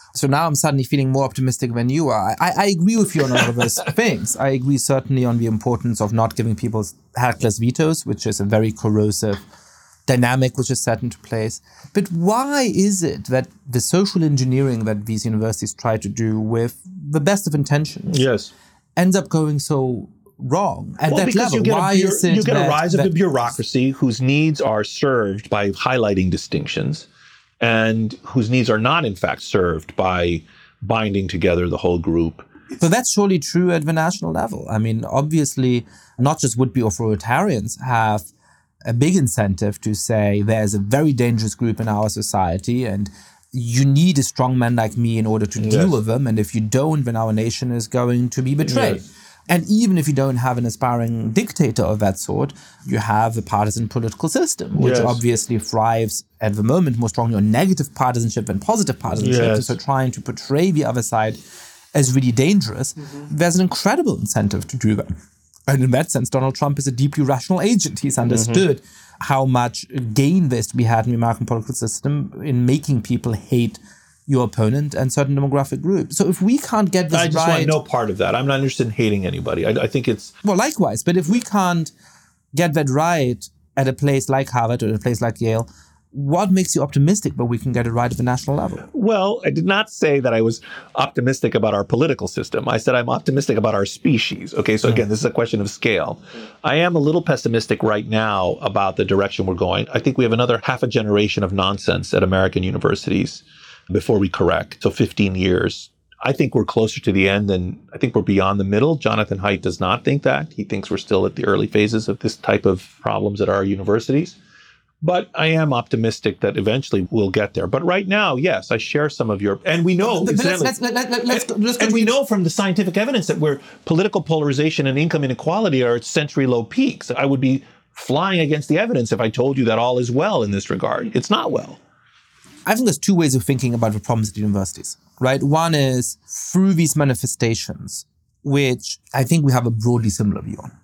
So now I'm suddenly feeling more optimistic than you are. I, I agree with you on a lot of those things. I agree certainly on the importance of not giving people helpless vetoes, which is a very corrosive dynamic which is set into place. But why is it that the social engineering that these universities try to do with the best of intentions yes. ends up going so wrong at well, that because level? You get, why a, bu- is it you get that, a rise of that, a bureaucracy whose needs are served by highlighting distinctions and whose needs are not, in fact, served by binding together the whole group. But that's surely true at the national level. I mean, obviously, not just would-be authoritarians have a big incentive to say there's a very dangerous group in our society and you need a strong man like me in order to deal yes. with them. And if you don't, then our nation is going to be betrayed. Yes. And even if you don't have an aspiring dictator of that sort, you have a partisan political system, which yes. obviously thrives at the moment more strongly on negative partisanship than positive partisanship. Yes. And so trying to portray the other side as really dangerous, mm-hmm. there's an incredible incentive to do that. And in that sense, Donald Trump is a deeply rational agent. He's understood mm-hmm. how much gain there's to be had in the American political system in making people hate your opponent and certain demographic groups. So if we can't get this right... I just right, want no part of that. I'm not interested in hating anybody. I, I think it's... Well, likewise. But if we can't get that right at a place like Harvard or a place like Yale, what makes you optimistic that we can get it right at the national level? Well, I did not say that I was optimistic about our political system. I said I'm optimistic about our species. Okay, so again, this is a question of scale. I am a little pessimistic right now about the direction we're going. I think we have another half a generation of nonsense at American universities before we correct. So fifteen years. I think we're closer to the end than I think we're beyond the middle. Jonathan Haidt does not think that. He thinks we're still at the early phases of this type of problems at our universities. But I am optimistic that eventually we'll get there. But right now, yes, I share some of your, and we know, let's, let's, let's, let, let, let's, and, let's and we know from the scientific evidence that where political polarization and income inequality are at century low peaks. I would be flying against the evidence if I told you that all is well in this regard. It's not well. I think there's two ways of thinking about the problems at universities, right? One is through these manifestations, which I think we have a broadly similar view on.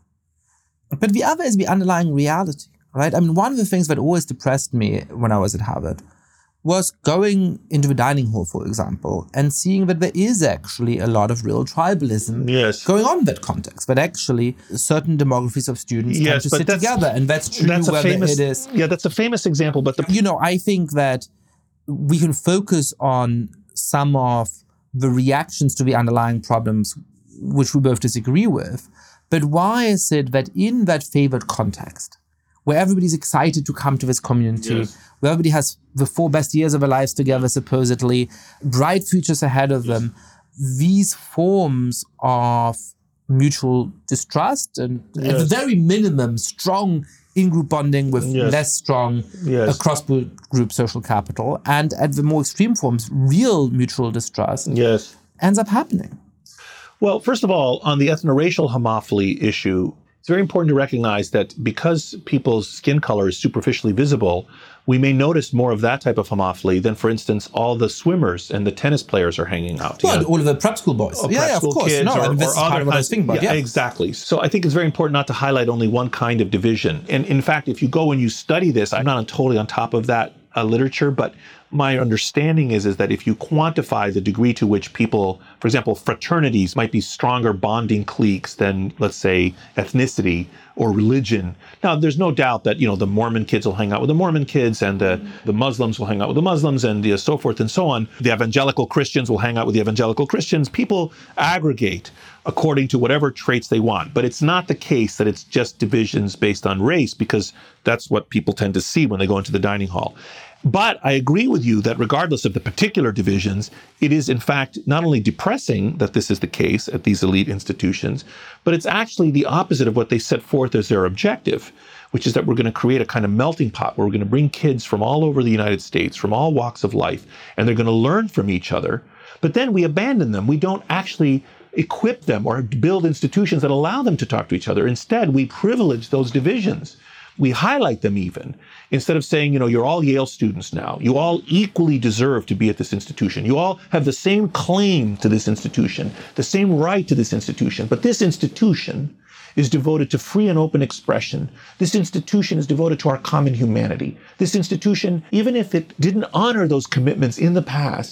But the other is the underlying reality, right? I mean, one of the things that always depressed me when I was at Harvard was going into the dining hall, for example, and seeing that there is actually a lot of real tribalism yes. going on in that context, but actually certain demographies of students yes, tend to sit together, and that's true that's whether famous, it is... Yeah, that's a famous example, but the... You know, I think that we can focus on some of the reactions to the underlying problems which we both disagree with, but why is it that in that favored context, where everybody's excited to come to this community, yes. where everybody has the four best years of their lives together, supposedly, bright futures ahead of them, these forms of mutual distrust and yes. at the very minimum, strong in-group bonding with yes. less strong yes. across-group social capital, and at the more extreme forms, real mutual distrust yes. ends up happening. Well, first of all, on the ethno-racial homophily issue, it's very important to recognize that because people's skin color is superficially visible, we may notice more of that type of homophily than, for instance, all the swimmers and the tennis players are hanging out Well, together. all of the prep school boys. Oh, yeah, prep yeah, of school course. Kids no, or, and this or is part other of what I was thinking about. Yeah, Yeah, exactly. So I think it's very important not to highlight only one kind of division. And in fact, if you go and you study this, I'm not totally on top of that uh, literature, but my understanding is, is that if you quantify the degree to which people, for example, fraternities might be stronger bonding cliques than, let's say, ethnicity or religion. Now, there's no doubt that, you know, the Mormon kids will hang out with the Mormon kids and the, the Muslims will hang out with the Muslims and the, so forth and so on. The evangelical Christians will hang out with the evangelical Christians. People aggregate according to whatever traits they want. But it's not the case that it's just divisions based on race, because that's what people tend to see when they go into the dining hall. But I agree with you that regardless of the particular divisions, it is in fact not only depressing that this is the case at these elite institutions, but it's actually the opposite of what they set forth as their objective, which is that we're going to create a kind of melting pot where we're going to bring kids from all over the United States, from all walks of life, and they're going to learn from each other. But then we abandon them. We don't actually equip them or build institutions that allow them to talk to each other. Instead, we privilege those divisions. We highlight them even, instead of saying, you know, you're all Yale students now. You all equally deserve to be at this institution. You all have the same claim to this institution, the same right to this institution. But this institution is devoted to free and open expression. This institution is devoted to our common humanity. This institution, even if it didn't honor those commitments in the past,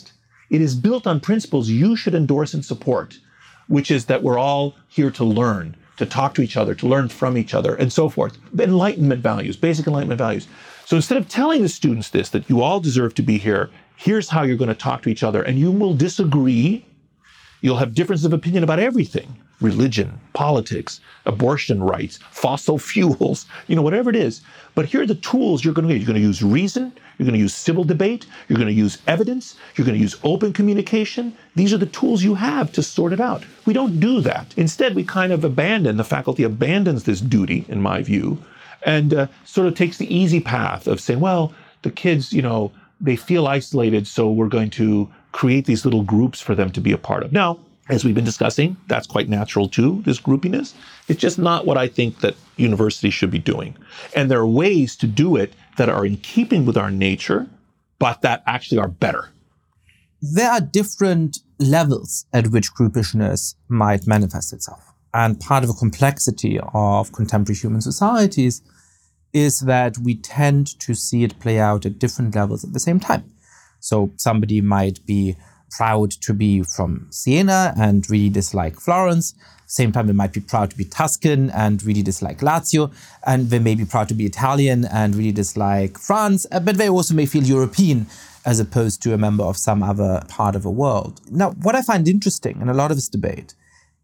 It is built on principles you should endorse and support, which is that we're all here to learn, to talk to each other, to learn from each other, and so forth. Enlightenment values, basic Enlightenment values. So instead of telling the students this, that you all deserve to be here, here's how you're going to talk to each other, and you will disagree. You'll have differences of opinion about everything: religion, politics, abortion rights, fossil fuels, you know, whatever it is. But here are the tools you're going to use. You're going to use reason. You're going to use civil debate. You're going to use evidence. You're going to use open communication. These are the tools you have to sort it out. We don't do that. Instead, we kind of abandon, the faculty abandons this duty, in my view, and uh, sort of takes the easy path of saying, well, the kids, you know, they feel isolated, so we're going to create these little groups for them to be a part of. Now, as we've been discussing, that's quite natural too, this groupiness. It's just not what I think that universities should be doing. And there are ways to do it that are in keeping with our nature, but that actually are better. There are different levels at which groupishness might manifest itself. And part of the complexity of contemporary human societies is that we tend to see it play out at different levels at the same time. So somebody might be proud to be from Siena and really dislike Florence. Same time, they might be proud to be Tuscan and really dislike Lazio. And they may be proud to be Italian and really dislike France. But they also may feel European as opposed to a member of some other part of the world. Now, what I find interesting in a lot of this debate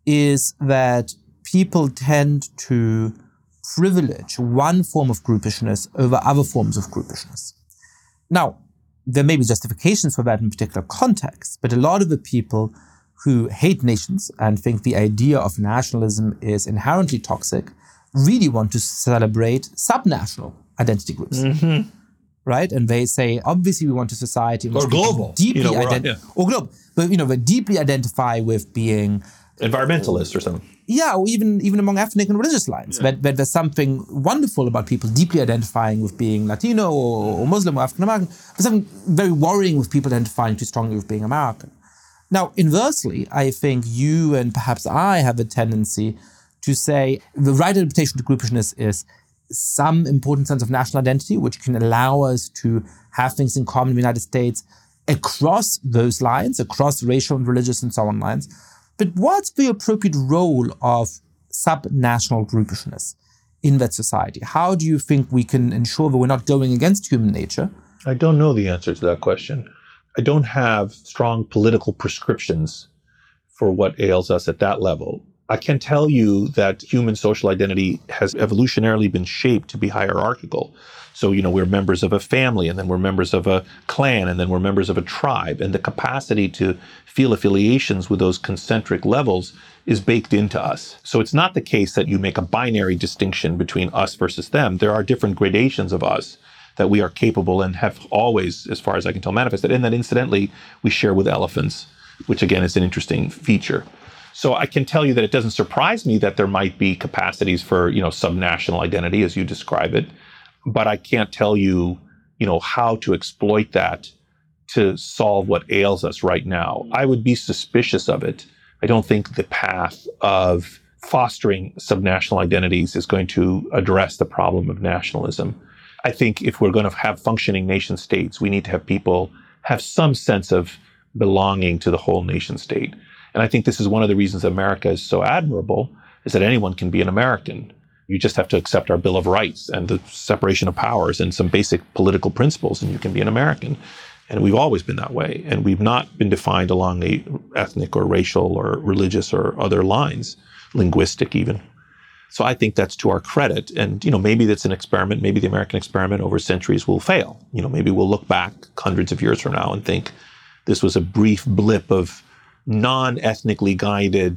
is that people tend to privilege one form of groupishness over other forms of groupishness. Now, there may be justifications for that in particular contexts, but a lot of the people who hate nations and think the idea of nationalism is inherently toxic really want to celebrate subnational identity groups. Mm-hmm. Right? And they say, obviously, we want a society in which or global, deeply you know, ident- yeah. or global, but you know, they deeply identify with being environmentalists or something. Yeah, or even even among ethnic and religious lines, yeah. that, that there's something wonderful about people deeply identifying with being Latino or, or Muslim or African American. There's something very worrying with people identifying too strongly with being American. Now, inversely, I think you and perhaps I have a tendency to say the right interpretation to groupishness is some important sense of national identity, which can allow us to have things in common in the United States across those lines, across racial and religious and so on lines. But what's the appropriate role of subnational groupishness in that society? How do you think we can ensure that we're not going against human nature? I don't know the answer to that question. I don't have strong political prescriptions for what ails us at that level. I can tell you that human social identity has evolutionarily been shaped to be hierarchical. So, you know, we're members of a family, and then we're members of a clan, and then we're members of a tribe. And the capacity to feel affiliations with those concentric levels is baked into us. So it's not the case that you make a binary distinction between us versus them. There are different gradations of us that we are capable and have always, as far as I can tell, manifested. And that incidentally, we share with elephants, which again is an interesting feature. So I can tell you that it doesn't surprise me that there might be capacities for, you know, subnational identity, as you describe it. But I can't tell you, you know, how to exploit that to solve what ails us right now. I would be suspicious of it. I don't think the path of fostering subnational identities is going to address the problem of nationalism. I think if we're going to have functioning nation states, we need to have people have some sense of belonging to the whole nation state. And I think this is one of the reasons America is so admirable, is that anyone can be an American. You just have to accept our Bill of Rights and the separation of powers and some basic political principles, and you can be an American. And we've always been that way. And we've not been defined along a ethnic or racial or religious or other lines, linguistic even. So I think that's to our credit. And, you know, maybe that's an experiment. Maybe the American experiment over centuries will fail. You know, maybe we'll look back hundreds of years from now and think this was a brief blip of non-ethnically guided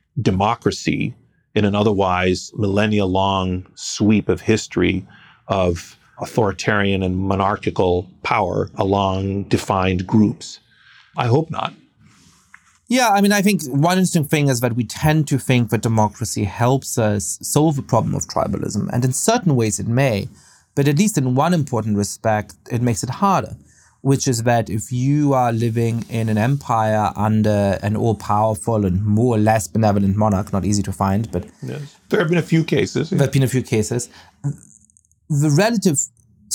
democracy in an otherwise millennia-long sweep of history of authoritarian and monarchical power along defined groups. I hope not. Yeah, I mean, I think one interesting thing is that we tend to think that democracy helps us solve the problem of tribalism, and in certain ways it may, but at least in one important respect, it makes it harder, which is that if you are living in an empire under an all-powerful and more or less benevolent monarch, not easy to find, but yes. There have been a few cases. There have been a few cases. The relative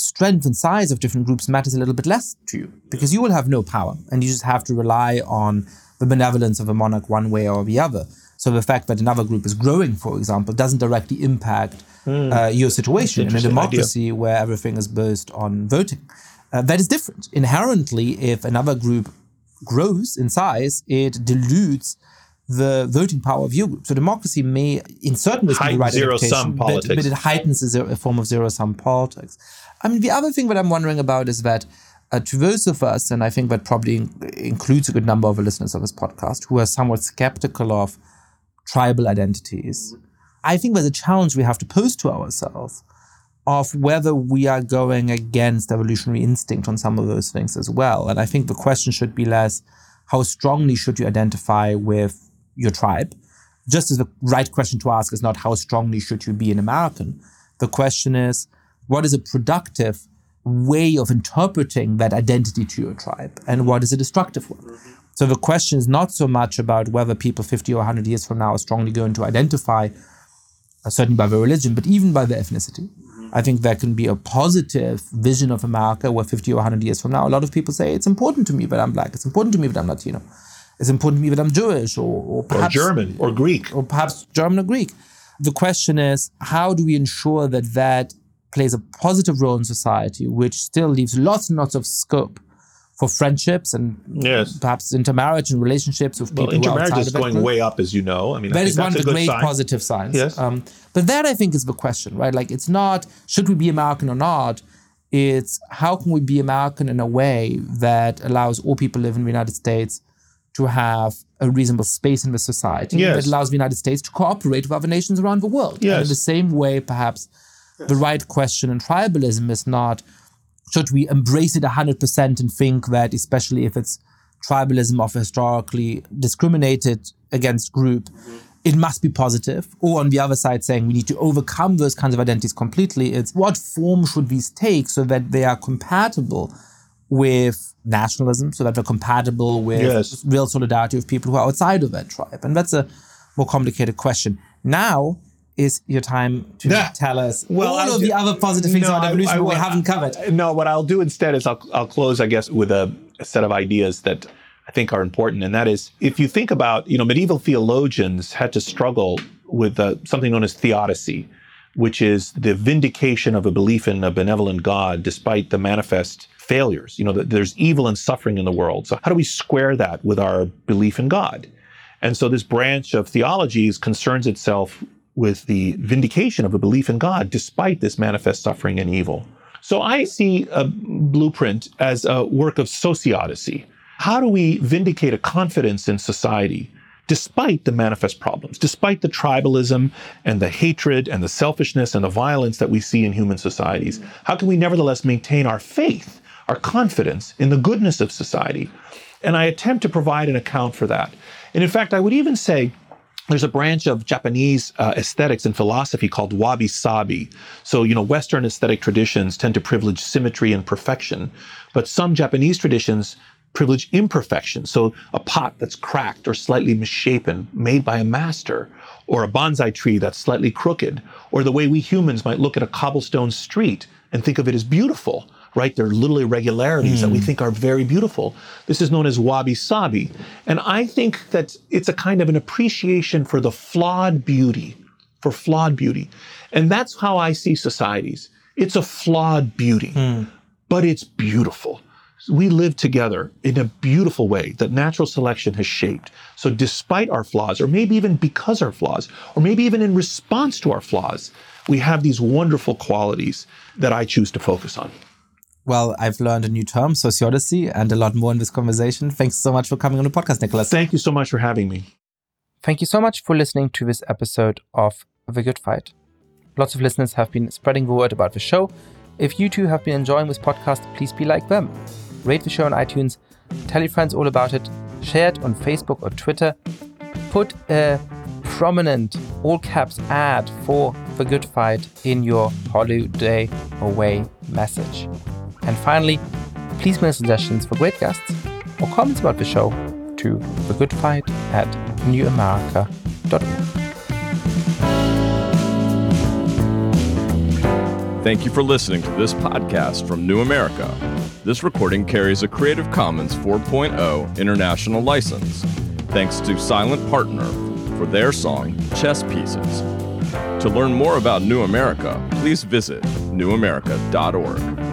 strength and size of different groups matters a little bit less to you, because you will have no power and you just have to rely on the benevolence of a monarch one way or the other. So the fact that another group is growing, for example, doesn't directly impact mm. uh, your situation in a democracy idea. Where everything is based on voting. Uh, that is different. Inherently, if another group grows in size, it dilutes the voting power of your group. So democracy may, in certain ways, be the right zero-sum politics. But, but it heightens a, zero, a form of zero-sum politics. I mean, the other thing that I'm wondering about is that uh, to those of us, and I think that probably in- includes a good number of the listeners of this podcast, who are somewhat skeptical of tribal identities, I think there's a challenge we have to pose to ourselves of whether we are going against evolutionary instinct on some of those things as well. And I think the question should be less, how strongly should you identify with your tribe? Just as the right question to ask is not how strongly should you be an American. The question is, what is a productive way of interpreting that identity to your tribe? And what is a destructive one? Mm-hmm. So the question is not so much about whether people fifty or one hundred years from now are strongly going to identify, uh, certainly by their religion, but even by their ethnicity. Mm-hmm. I think there can be a positive vision of America where fifty or one hundred years from now, a lot of people say, it's important to me that I'm black, it's important to me that I'm Latino, it's important to me that I'm Jewish, or, or perhaps... Or German, or Greek. Or perhaps German or Greek. The question is, how do we ensure that that plays a positive role in society, which still leaves lots and lots of scope for friendships and yes. perhaps intermarriage and relationships with people well, who are outside intermarriage is of that going group. way up, as you know. I mean, that I is one of the great sign. positive signs. Yes. Um, but that, I think, is the question, right? Like, it's not, should we be American or not? It's how can we be American in a way that allows all people who live in the United States to have a reasonable space in the society yes. that allows the United States to cooperate with other nations around the world. Yes. And in the same way, perhaps, yes. the right question in tribalism is not, should we embrace it one hundred percent and think that, especially if it's tribalism of a historically discriminated against group, mm-hmm. it must be positive? Or on the other side, saying we need to overcome those kinds of identities completely. It's what form should these take so that they are compatible with nationalism, so that they're compatible with yes. real solidarity with people who are outside of that tribe? And that's a more complicated question. Now is your time to nah. tell us well, all I'll of do, the other positive things no, about evolution I, I, we haven't covered. No, what I'll do instead is I'll, I'll close, I guess, with a, a set of ideas that I think are important. And that is, if you think about, you know, medieval theologians had to struggle with uh, something known as theodicy, which is the vindication of a belief in a benevolent God despite the manifest failures. You know, that there's evil and suffering in the world. So how do we square that with our belief in God? And so this branch of theology concerns itself with the vindication of a belief in God despite this manifest suffering and evil. So I see a blueprint as a work of sociodicy. How do we vindicate a confidence in society despite the manifest problems, despite the tribalism and the hatred and the selfishness and the violence that we see in human societies? How can we nevertheless maintain our faith, our confidence in the goodness of society? And I attempt to provide an account for that. And in fact, I would even say there's a branch of Japanese uh, aesthetics and philosophy called wabi-sabi. So, you know, Western aesthetic traditions tend to privilege symmetry and perfection, but some Japanese traditions privilege imperfection. So a pot that's cracked or slightly misshapen, made by a master, or a bonsai tree that's slightly crooked, or the way we humans might look at a cobblestone street and think of it as beautiful, right? There are little irregularities mm. that we think are very beautiful. This is known as wabi-sabi. And I think that it's a kind of an appreciation for the flawed beauty, for flawed beauty. And that's how I see societies. It's a flawed beauty, mm. but it's beautiful. We live together in a beautiful way that natural selection has shaped. So despite our flaws, or maybe even because our flaws, or maybe even in response to our flaws, we have these wonderful qualities that I choose to focus on. Well, I've learned a new term, sociodicy, and a lot more in this conversation. Thanks so much for coming on the podcast, Nicholas. Thank you so much for having me. Thank you so much for listening to this episode of The Good Fight. Lots of listeners have been spreading the word about the show. If you too have been enjoying this podcast, please be like them. Rate the show on iTunes, tell your friends all about it, share it on Facebook or Twitter, put a prominent all caps ad for The Good Fight in your holiday away message. And finally, please make suggestions for great guests or comments about the show to thegoodfight at new america dot org. Thank you for listening to this podcast from New America. This recording carries a Creative Commons four point oh international license. Thanks to Silent Partner for their song, Chess Pieces. To learn more about New America, please visit new america dot org.